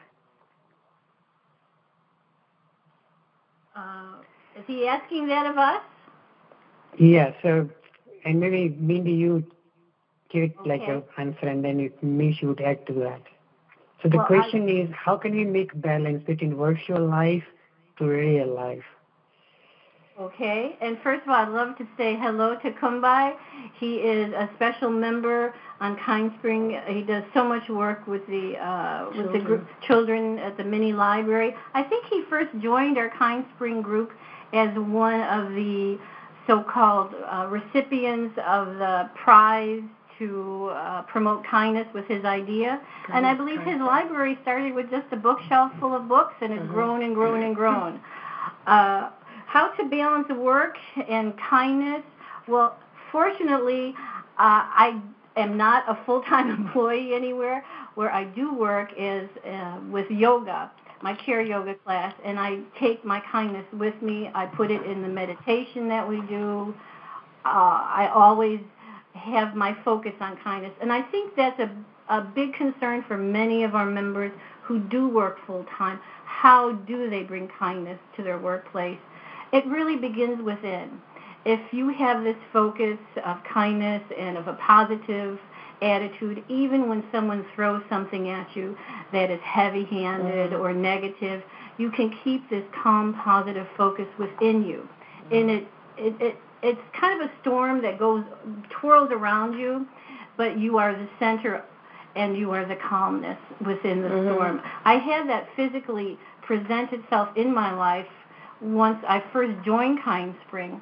Is he asking that of us? Yeah, so, and maybe Mindy, you give it like an answer, and then Mish would add to that. So the question is, how can we make balance between virtual life to real life? Okay, and first of all, I'd love to say hello to Kumbai. He is a special member on Kind Spring. He does so much work with the group children at the mini library. I think he first joined our Kind Spring group as one of the so-called recipients of the prize to promote kindness with his idea. And I believe his library started with just a bookshelf full of books, and it's grown and grown and grown. How to balance work and kindness? Well, fortunately, I am not a full-time employee anywhere. Where I do work is with yoga, my care yoga class, and I take my kindness with me. I put it in the meditation that we do. I always have my focus on kindness. And I think that's a big concern for many of our members who do work full-time. How do they bring kindness to their workplace? It really begins within. if you have this focus of kindness and of a positive attitude, even when someone throws something at you that is heavy-handed or negative, you can keep this calm, positive focus within you. And it's kind of a storm that twirls around you, but you are the center and you are the calmness within the storm. I had that physically present itself in my life once I first joined Kind Spring.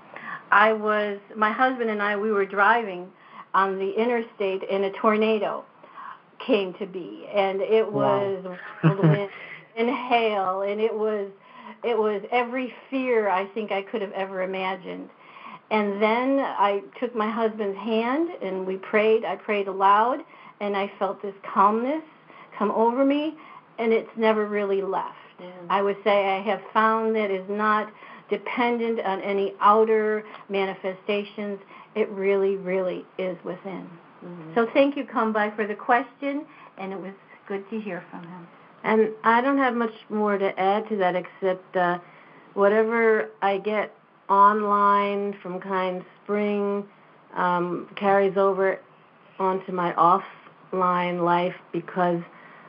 My husband and I, we were driving on the interstate and a tornado came to be, and it was wind and hail, and it was every fear I think I could have ever imagined. And then I took my husband's hand and we prayed. I prayed aloud, and I felt this calmness come over me, and it's never really left. I would say I have found that is not dependent on any outer manifestations. It really, really is within. So thank you, Kambai, for the question, and it was good to hear from him. And I don't have much more to add to that except whatever I get online from Kind Spring carries over onto my offline life because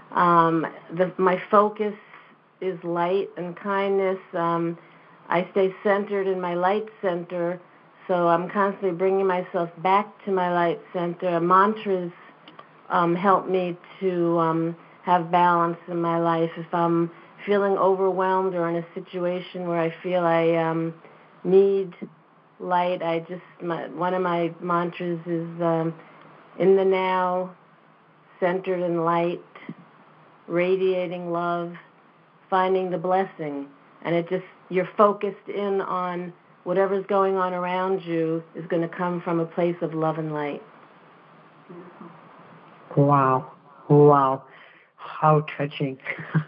my focus is light and kindness. I stay centered in my light center, so I'm constantly bringing myself back to my light center. Mantras help me to have balance in my life. If I'm feeling overwhelmed or in a situation where I feel I need light, one of my mantras is in the now, centered in light, radiating love, finding the blessing. And you're focused in on whatever's going on around you is going to come from a place of love and light. Wow. How touching.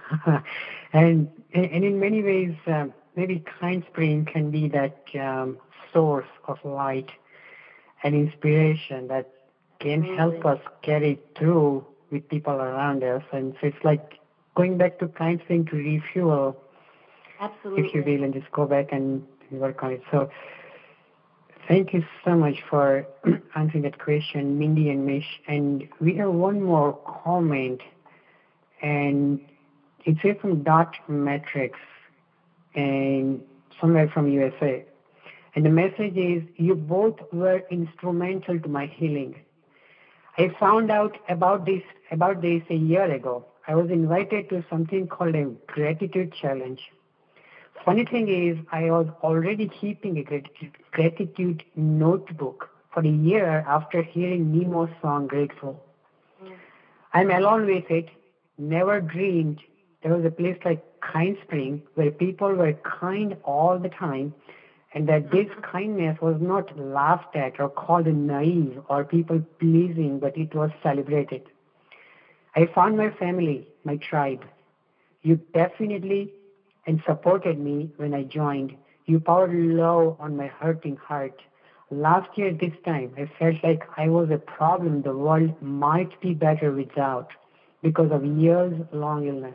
and in many ways, maybe Kind Spring can be that source of light and inspiration that can help us carry through with people around us. And so it's like going back to Kind Spring to refuel. Absolutely. If you will, and just go back and work on it. So thank you so much for answering that question, Mindy and Mish. And we have one more comment, and it's here from Dot Matrix, and somewhere from USA. And the message is, you both were instrumental to my healing. I found out about this a year ago. I was invited to something called a gratitude challenge. Funny thing is, I was already keeping a gratitude notebook for a year after hearing Nemo's song, Grateful. I'm alone with it. Never dreamed there was a place like Kind Spring where people were kind all the time, and that this kindness was not laughed at or called naive or people-pleasing, but it was celebrated. I found my family, my tribe. You definitely and supported me when I joined. You poured love on my hurting heart. Last year this time, I felt like I was a problem the world might be better without because of years-long illness.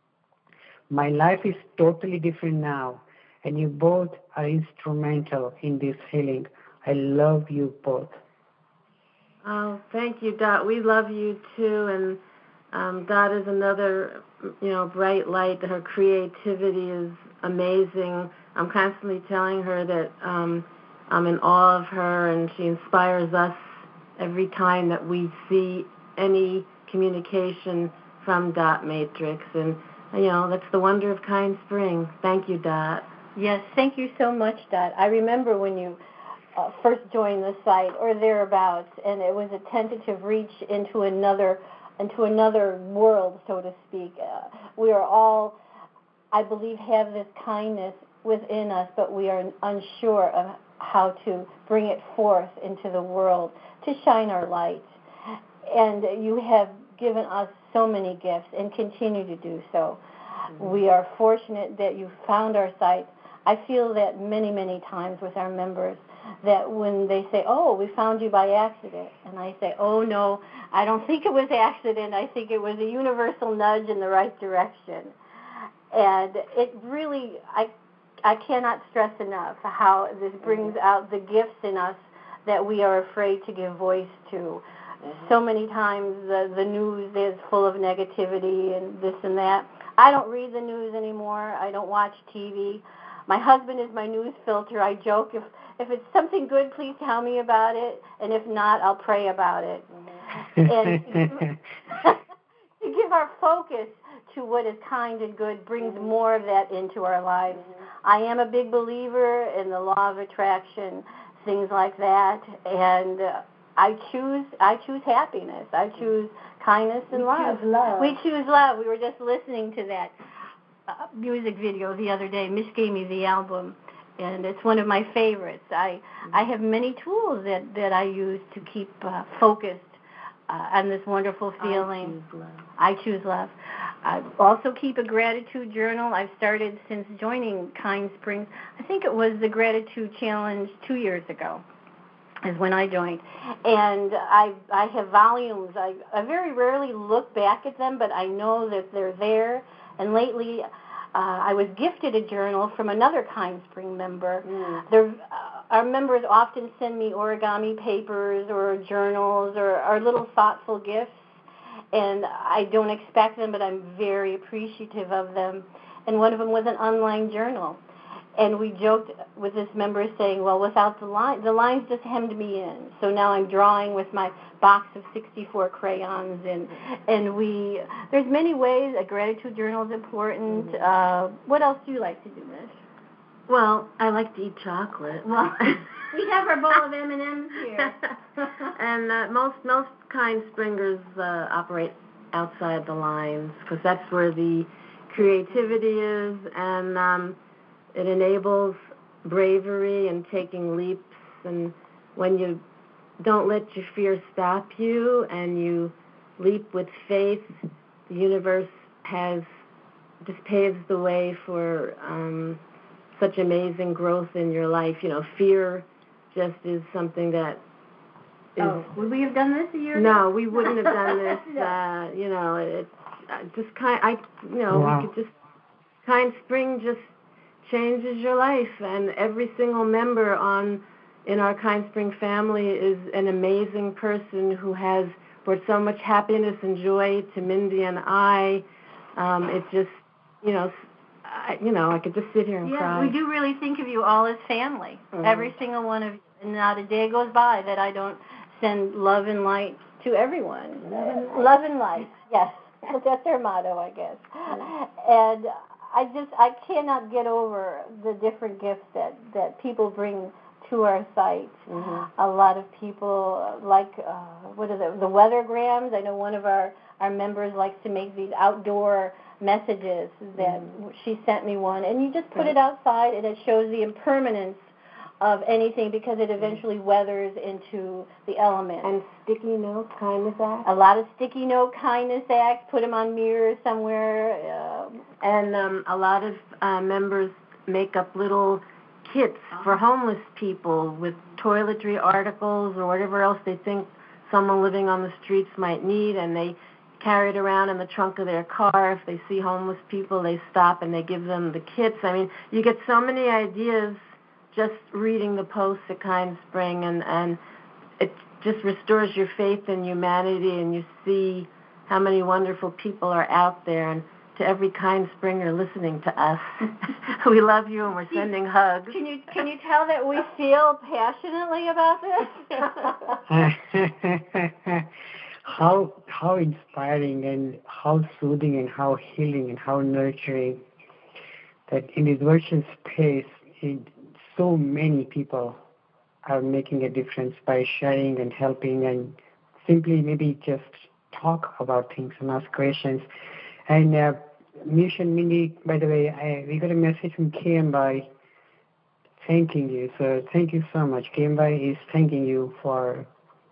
My life is totally different now, and you both are instrumental in this healing. I love you both. Oh, thank you, Dot. We love you too, and Dot is another, bright light. Her creativity is amazing. I'm constantly telling her that I'm in awe of her, and she inspires us every time that we see any communication from Dot Matrix. And, that's the wonder of Kind Spring. Thank you, Dot. Yes, thank you so much, Dot. I remember when you first joined the site or thereabouts, and it was a tentative reach into another world, so to speak. We are all, I believe, have this kindness within us, but we are unsure of how to bring it forth into the world to shine our light. And you have given us so many gifts and continue to do so. We are fortunate that you found our site. I feel that many, many times with our members that when they say, oh, we found you by accident, and I say, oh, no, I don't think it was accident. I think it was a universal nudge in the right direction. And it really, I cannot stress enough how this brings out the gifts in us that we are afraid to give voice to. So many times the news is full of negativity and this and that. I don't read the news anymore. I don't watch TV. My husband is my news filter. I joke, if it's something good, please tell me about it, and if not, I'll pray about it. And to give our focus to what is kind and good brings more of that into our lives. I am a big believer in the law of attraction, things like that, and I choose happiness. I choose kindness and love. We choose love. We were just listening to that music video the other day. Mish gave me the album, and it's one of my favorites. I have many tools that I use to keep focused on this wonderful feeling. I choose love. I also keep a gratitude journal. I've started since joining Kind Springs. I think it was the Gratitude Challenge 2 years ago is when I joined. And I have volumes. I very rarely look back at them, but I know that they're there. And lately, I was gifted a journal from another Kind Spring member. Our members often send me origami papers or journals or little thoughtful gifts, and I don't expect them, but I'm very appreciative of them. And one of them was an online journal. And we joked with this member saying, well, without the lines just hemmed me in. So now I'm drawing with my box of 64 crayons. And there's many ways. A gratitude journal is important. What else do you like to do, Mish? Well, I like to eat chocolate. Well, we have our bowl of M&Ms here. And most Kind Springers operate outside the lines because that's where the creativity is, and it enables bravery and taking leaps. And when you don't let your fear stop you and you leap with faith, the universe just paves the way for such amazing growth in your life. You know, fear just is something that is... would we have done this a year ago? No, we wouldn't have done this. You know, it's just Wow. we could just... Kind Spring just changes your life, and every single member in our Kind Spring family is an amazing person who has brought so much happiness and joy to Mindy and I. It just, I could just sit here and cry. We do really think of you all as family, every single one of you. And not a day goes by that I don't send love and light to everyone. Love and light, yes. That's their motto, I guess. And I cannot get over the different gifts that people bring to our site. A lot of people like, the weathergrams. I know one of our members likes to make these outdoor messages that she sent me one. And you just put it outside, and it shows the impermanence of anything because it eventually weathers into the elements. And sticky note kindness acts. A lot of sticky note kindness acts. Put them on mirrors somewhere. And a lot of members make up little kits for homeless people with toiletry articles or whatever else they think someone living on the streets might need, and they carry it around in the trunk of their car. If they see homeless people, they stop and they give them the kits. I mean, you get so many ideas just reading the posts at Kind Spring, and it just restores your faith in humanity, and you see how many wonderful people are out there. And to every Kind Springer listening to us, we love you, and we're sending hugs. Can you tell that we feel passionately about this? How inspiring and how soothing and how healing and how nurturing that in this virtual space, so many people are making a difference by sharing and helping and simply maybe just talk about things and ask questions. And Mish and Mindy, by the way, we got a message from KMY thanking you. So thank you so much. KMY is thanking you for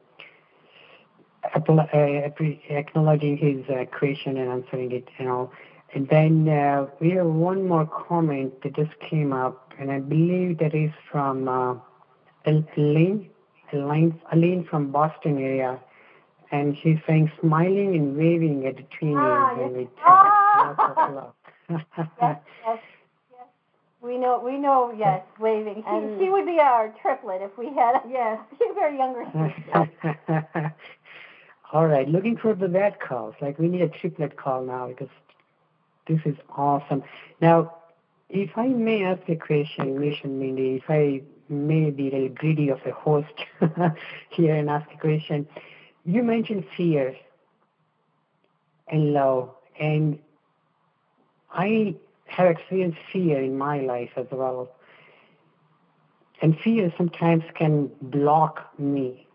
acknowledging his question and answering it, And then we have one more comment that just came up, and I believe that is from Elaine from Boston area. And she's saying, smiling and waving at the teenagers and with lots of love. We know, yes, waving. She would be our triplet if we had, yes, she'd be our younger sister. All right, looking for the bad calls. Like we need a triplet call now because this is awesome. Now, if I may ask a question, Mission Mindy, if I may be a little greedy of a host here and ask a question. You mentioned fear and love, and I have experienced fear in my life as well. And fear sometimes can block me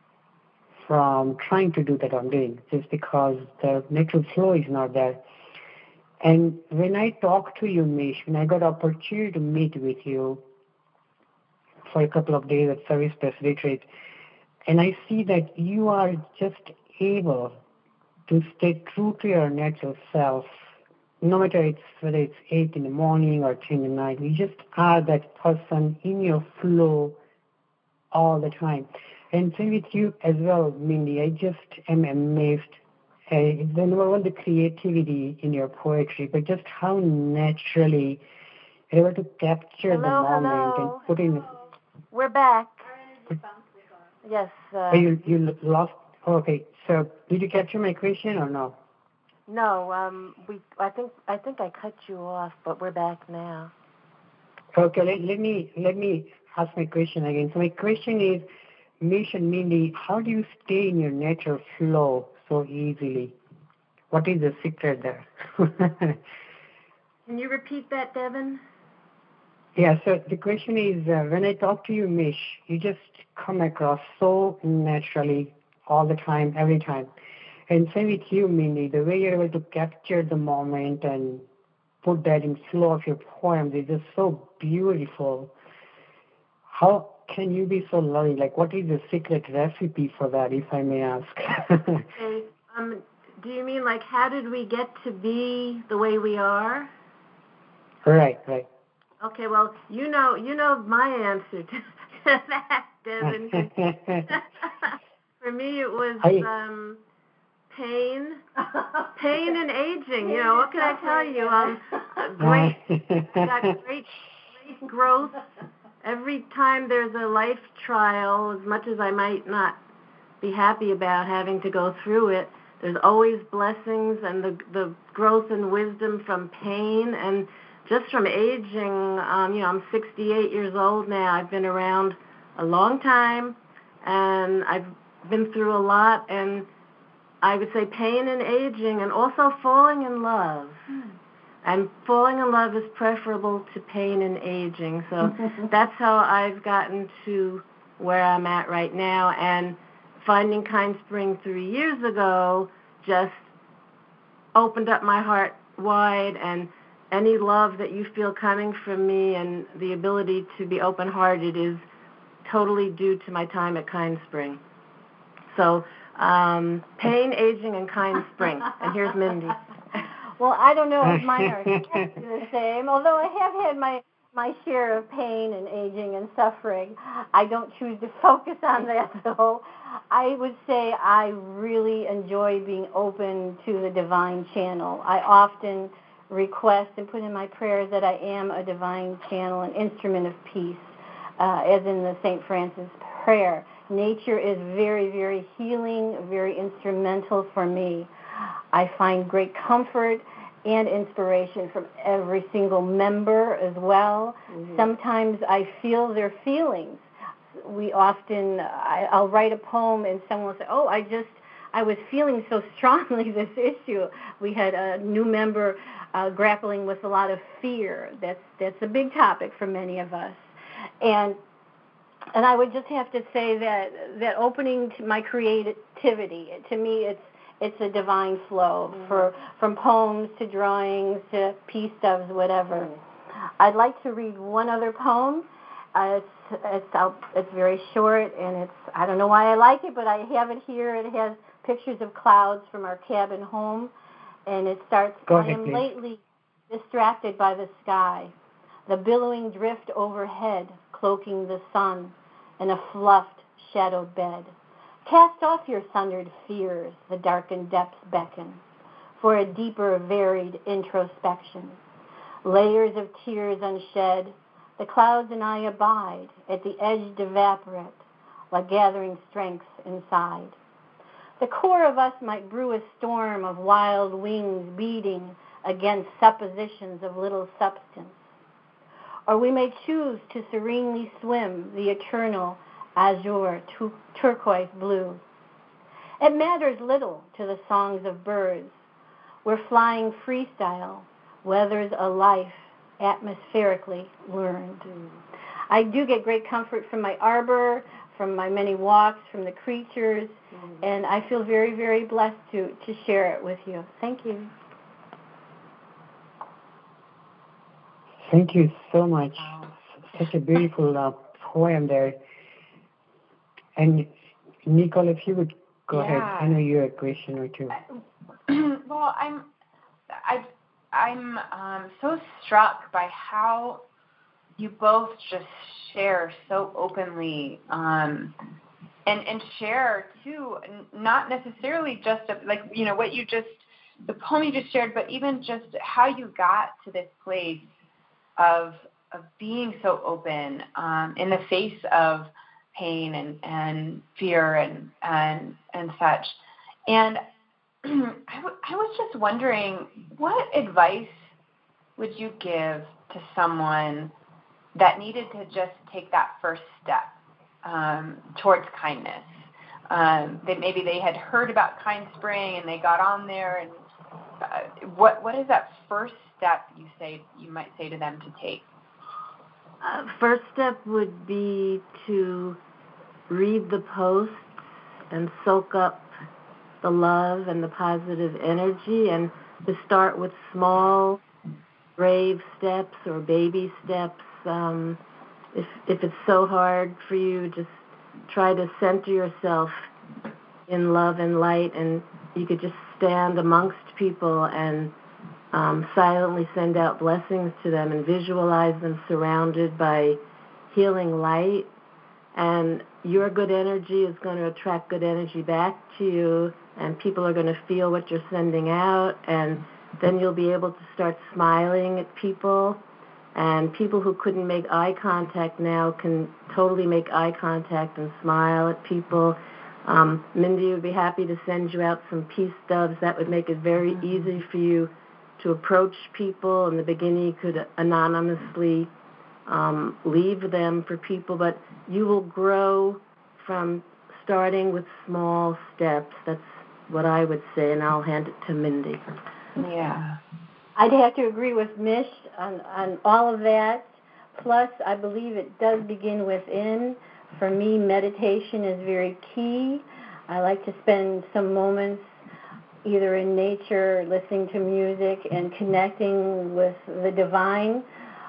from trying to do that I'm doing just because the natural flow is not there. And when I talk to you, Mish, when I got opportunity to meet with you for a couple of days at Service Press Retreat, and I see that you are just able to stay true to your natural self, no matter whether it's 8 in the morning or 10 in the night. You just are that person in your flow all the time. And same with you as well, Mindy. I just am amazed. The number one, the creativity in your poetry, but just how naturally you're able to capture the moment and put in. We're back. Yes. You lost. Oh, okay. So did you capture my question or no? No. I think I cut you off, but we're back now. Okay. Let me ask my question again. So my question is, Mish and Mindy, how do you stay in your natural flow so easily? What is the secret there? Can you repeat that, Devin? Yeah, so the question is, when I talk to you, Mish, you just come across so naturally all the time, every time. And same with you, Mindy, the way you're able to capture the moment and put that in flow of your poems is just so beautiful. How can you be so loving? Like, what is the secret recipe for that, if I may ask? Okay. Do you mean like how did we get to be the way we are? Right. Okay, well, you know my answer to that, Devin. For me, it was pain and aging. You know, what can I tell you? Got great growth. Every time there's a life trial, as much as I might not be happy about having to go through it, there's always blessings and the growth and wisdom from pain and just from aging. I'm 68 years old now. I've been around a long time, and I've been through a lot, and I would say pain and aging and also falling in love. And falling in love is preferable to pain and aging. So that's how I've gotten to where I'm at right now. And finding Kind Spring 3 years ago just opened up my heart wide, and any love that you feel coming from me and the ability to be open-hearted is totally due to my time at Kind Spring. So pain, aging, and Kind Spring. And here's Mindy. Well, I don't know if mine are exactly the same, although I have had my share of pain and aging and suffering. I don't choose to focus on that, though. I would say I really enjoy being open to the divine channel. I often request and put in my prayers that I am a divine channel, an instrument of peace, as in the St. Francis prayer. Nature is very, very healing, very instrumental for me. I find great comfort and inspiration from every single member as well. Mm-hmm. Sometimes I feel their feelings. I'll write a poem and someone will say, oh, I was feeling so strongly this issue. We had a new member grappling with a lot of fear. That's a big topic for many of us. And I would just have to say that opening to my creativity, to me it's a divine flow, from poems to drawings to peace doves, whatever. I'd like to read one other poem. It's very short, and I don't know why I like it, but I have it here. It has pictures of clouds from our cabin home, and it starts, I am lately distracted by the sky, the billowing drift overhead, cloaking the sun in a fluffed, shadowed bed. Cast off your sundered fears, the darkened depths beckon, for a deeper, varied introspection. layers of tears unshed, the clouds and I abide, at the edge evaporate, like gathering strength inside. The core of us might brew a storm of wild wings beating against suppositions of little substance. Or we may choose to serenely swim the eternal azure turquoise blue. It matters little to the songs of birds, where flying freestyle weathers a life atmospherically learned. I do get great comfort from my arbor, from my many walks, from the creatures, and I feel very, very blessed to share it with you. Thank you. Thank you so much. Such a beautiful poem there. And Nicole, if you would go ahead. I know you have a question or two. Well, I'm so struck by how you both just share so openly, and share too, not necessarily just what you just, the poem you just shared, but even just how you got to this place of being so open in the face of pain and fear and such. And I was just wondering, what advice would you give to someone that needed to just take that first step towards kindness? That maybe they had heard about Kind Spring and they got on there, and what is that first step you might say to them to take? First step would be to read the posts and soak up the love and the positive energy, and to start with small, brave steps or baby steps. If it's so hard for you, just try to center yourself in love and light, and you could just stand amongst people and silently send out blessings to them and visualize them surrounded by healing light. And your good energy is going to attract good energy back to you, and people are going to feel what you're sending out, and then you'll be able to start smiling at people. And people who couldn't make eye contact now can totally make eye contact and smile at people. Mindy would be happy to send you out some peace doves. That would make it very easy for you to approach people. In the beginning, you could anonymously leave them for people, but you will grow from starting with small steps. That's what I would say, and I'll hand it to Mindy. Yeah. I'd have to agree with Mish on all of that. Plus, I believe it does begin within. For me, meditation is very key. I like to spend some moments either in nature, listening to music, and connecting with the divine.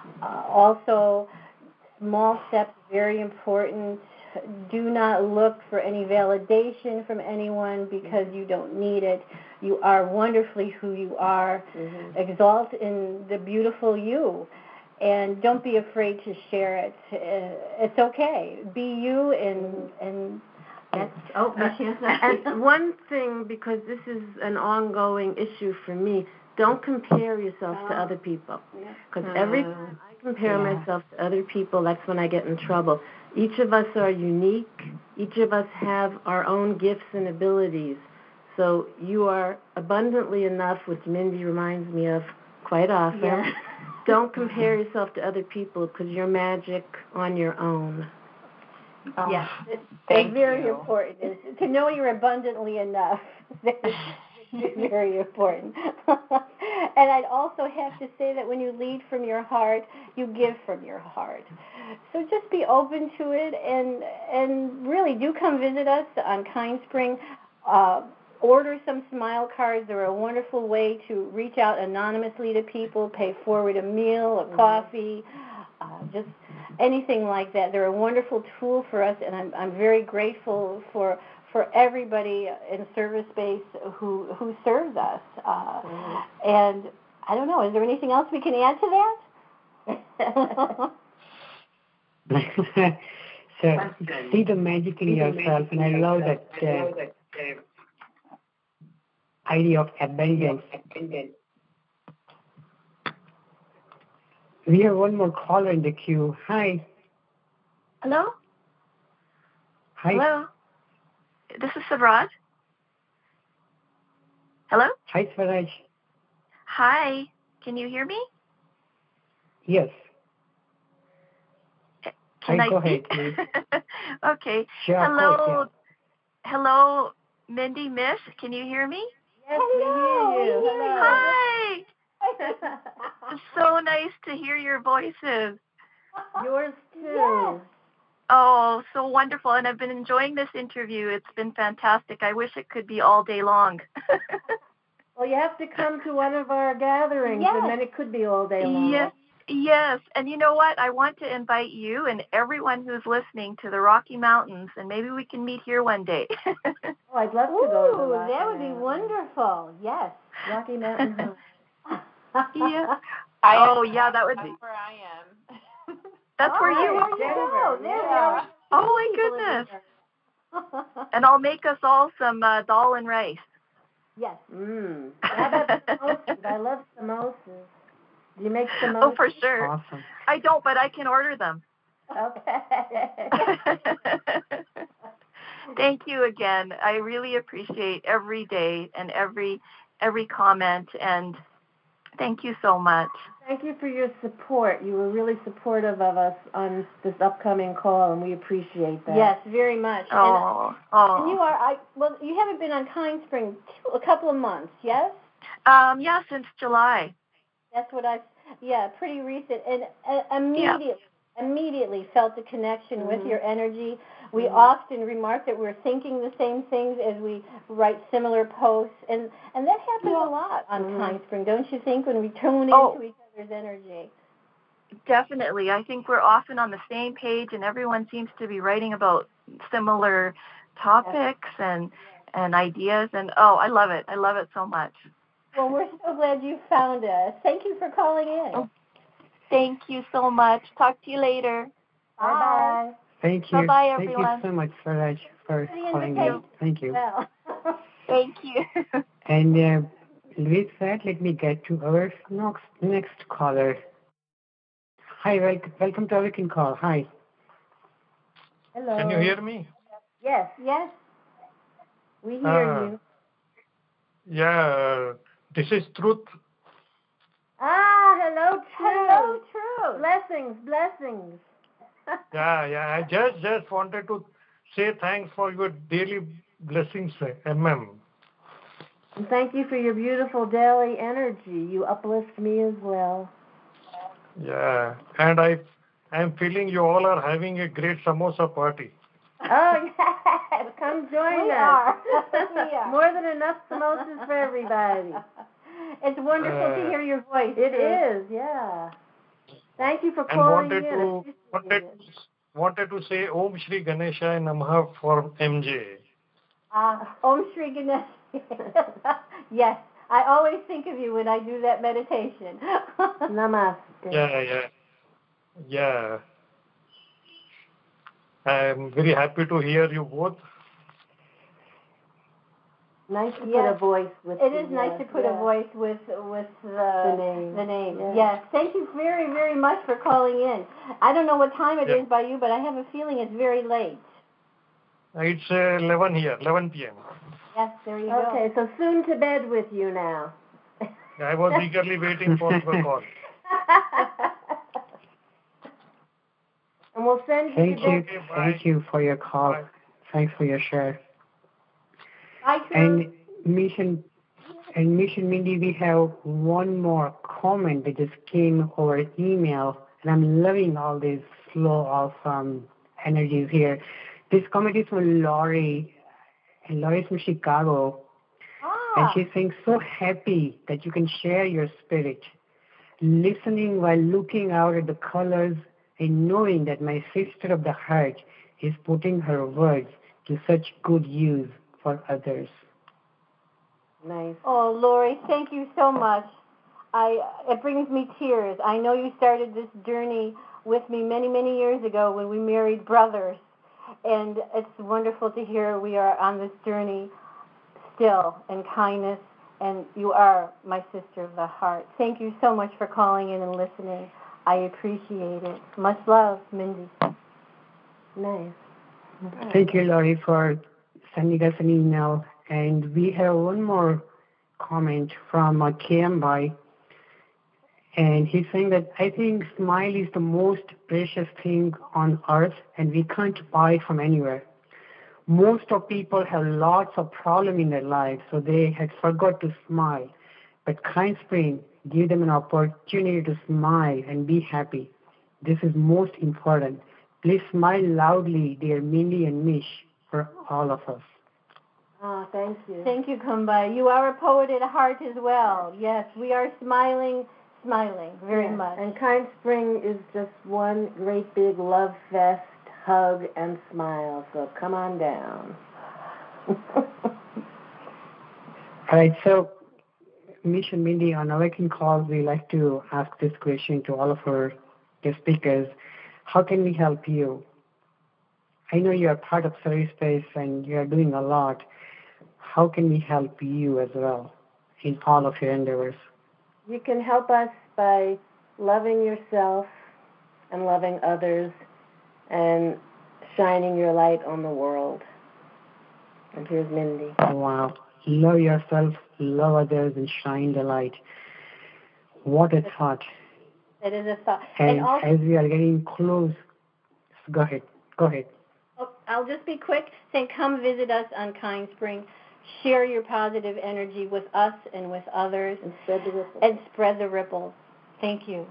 Also, small steps, very important. Do not look for any validation from anyone because you don't need it. You are wonderfully who you are. Exalt in the beautiful you. And don't be afraid to share it. It's okay. Be you and that's, and one thing, because this is an ongoing issue for me, don't compare yourself to other people. Because every time I compare myself to other people, that's when I get in trouble. Each of us are unique. Each of us have our own gifts and abilities. So you are abundantly enough, which Mindy reminds me of quite often. Yeah. Don't compare yourself to other people because you're magic on your own. Oh, yes, it's very important. To know you're abundantly enough. It's very important. And I'd also have to say that when you lead from your heart, you give from your heart. So just be open to it, and really do come visit us on Kind Spring. Order some smile cards. They're a wonderful way to reach out anonymously to people, pay forward a meal, a coffee, just anything like that. They're a wonderful tool for us, and I'm very grateful for everybody in service space who serves us. And I don't know, is there anything else we can add to that? So see the magic in yourself, and I love that idea of abundance. We have one more caller in the queue. Hi. Hello? Hi. Hello? This is Sabrad. Hello? Hi, Swaraj. Hi. Can you hear me? Yes. Can Hi, I go speak? ahead, please. Okay. Sure, of Hello. course, Hello, Mindy, Mish. Can you hear me? Yes, Hello, we hear you. we hear you. Hi. It's so nice to hear your voices. Yours too. Yes. Oh, so wonderful. And I've been enjoying this interview. It's been fantastic. I wish it could be all day long. Well, you have to come to one of our gatherings, Yes. and then it could be all day long. Yes. And you know what? I want to invite you and everyone who's listening to the Rocky Mountains, and maybe we can meet here one day. Oh, I'd love to go to the Ooh, Rocky that would be Mountains. wonderful. Yes. Rocky Mountain High. Yeah. I Yeah, that would be. That's where I am. That's where you There are. you Denver, go. There we yeah. are. Oh my People goodness. everywhere. And I'll make us all some dal and rice. Yes. How about samosas? I love samosas. Do you make samosas? Oh, for sure. Awesome. I don't, but I can order them. Okay. Thank you again. I really appreciate every day and every comment, and thank you so much. Thank you for your support. You were really supportive of us on this upcoming call, and we appreciate that. Yes, very much. And you are. Well, you haven't been on Kind Spring a couple of months, yes? Yeah, since July. That's what pretty recent, and immediately felt the connection with your energy. We often remark that we're thinking the same things as we write similar posts, and that happens a lot on Kind Spring, don't you think, when we tune into each other's energy? Definitely. I think we're often on the same page, and everyone seems to be writing about similar topics and ideas, and I love it. I love it so much. Well, we're so glad you found us. Thank you for calling in. Oh, thank you so much. Talk to you later. Bye. Thank you. Bye-bye, Thank everyone. you so much, Swaraj, for calling in. Thank you. Well. Thank you. And with that, let me get to our next caller. Hi, welcome to Awaken Call. Hi. Hello. Can you hear me? Yes. We hear you. Yeah, this is Truth. Hello, Truth. Hello, Truth. Blessings. Yeah. I just wanted to say thanks for your daily blessings, MM. And thank you for your beautiful daily energy. You uplift me as well. Yeah, and I'm feeling you all are having a great samosa party. Oh, yes. Come join us. We are. More than enough samosas for everybody. It's wonderful to hear your voice. It is, yeah. Thank you for calling in. Wanted to say Om Shri Ganeshaya Namaha for MJ. Om Shri Ganesh. Yes, I always think of you when I do that meditation. Namaste. Yeah. I'm very happy to hear you both. Nice to put a voice with it. It is nice to put a voice with the name. Yes. Thank you very, very much for calling in. I don't know what time it is by you, but I have a feeling it's very late. It's 11 here, 11 p.m. Yes, there you go. Okay, so soon to bed with you now. I was eagerly waiting for the call. And we'll send you. Thank you for your call. Bye. Thanks for your share. Bye, Truth. And Mission Mindy, we have one more comment that just came over email, and I'm loving all this flow of energies here. This comment is from Lori, and Lori's from Chicago, and she's saying, so happy that you can share your spirit, listening while looking out at the colors and knowing that my sister of the heart is putting her words to such good use for others. Nice. Oh, Lori, thank you so much. It brings me tears. I know you started this journey with me many, many years ago when we married brothers, and it's wonderful to hear we are on this journey still in kindness, and you are my sister of the heart. Thank you so much for calling in and listening. I appreciate it. Much love, Mindy. Nice. Thank you, Laurie, for sending us an email. And we have one more comment from KMY. And he's saying that I think smile is the most precious thing on earth, and we can't buy it from anywhere. Most of people have lots of problems in their lives, so they had forgot to smile. But Kind Spring give them an opportunity to smile and be happy. This is most important. Please smile loudly, dear Mindy and Mish, for all of us. Oh, thank you. Thank you, Kumbai. You are a poet at heart as well. Yes, we are smiling very much. And Kind Spring is just one great big love fest, hug, and smile. So come on down. All right, so Mish and Mindy, on Awaken Calls, we like to ask this question to all of our guest speakers. How can we help you? I know you are part of Service Space and you are doing a lot. How can we help you as well in all of your endeavors? You can help us by loving yourself and loving others and shining your light on the world. And here's Mindy. Wow. Love yourself, love others, and shine the light. What a thought. It is a thought. And also, as we are getting close, go ahead. Oh, I'll just be quick. Say, come visit us on Kind Spring. Share your positive energy with us and with others. And spread the ripples. And spread the ripples. Thank you.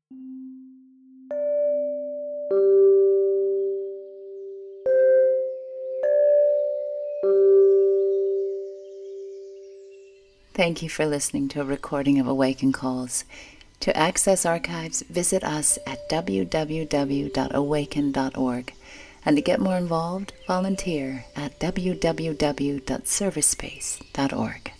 Thank you for listening to a recording of Awaken Calls. To access archives, visit us at www.awaken.org. And to get more involved, volunteer at www.servicespace.org.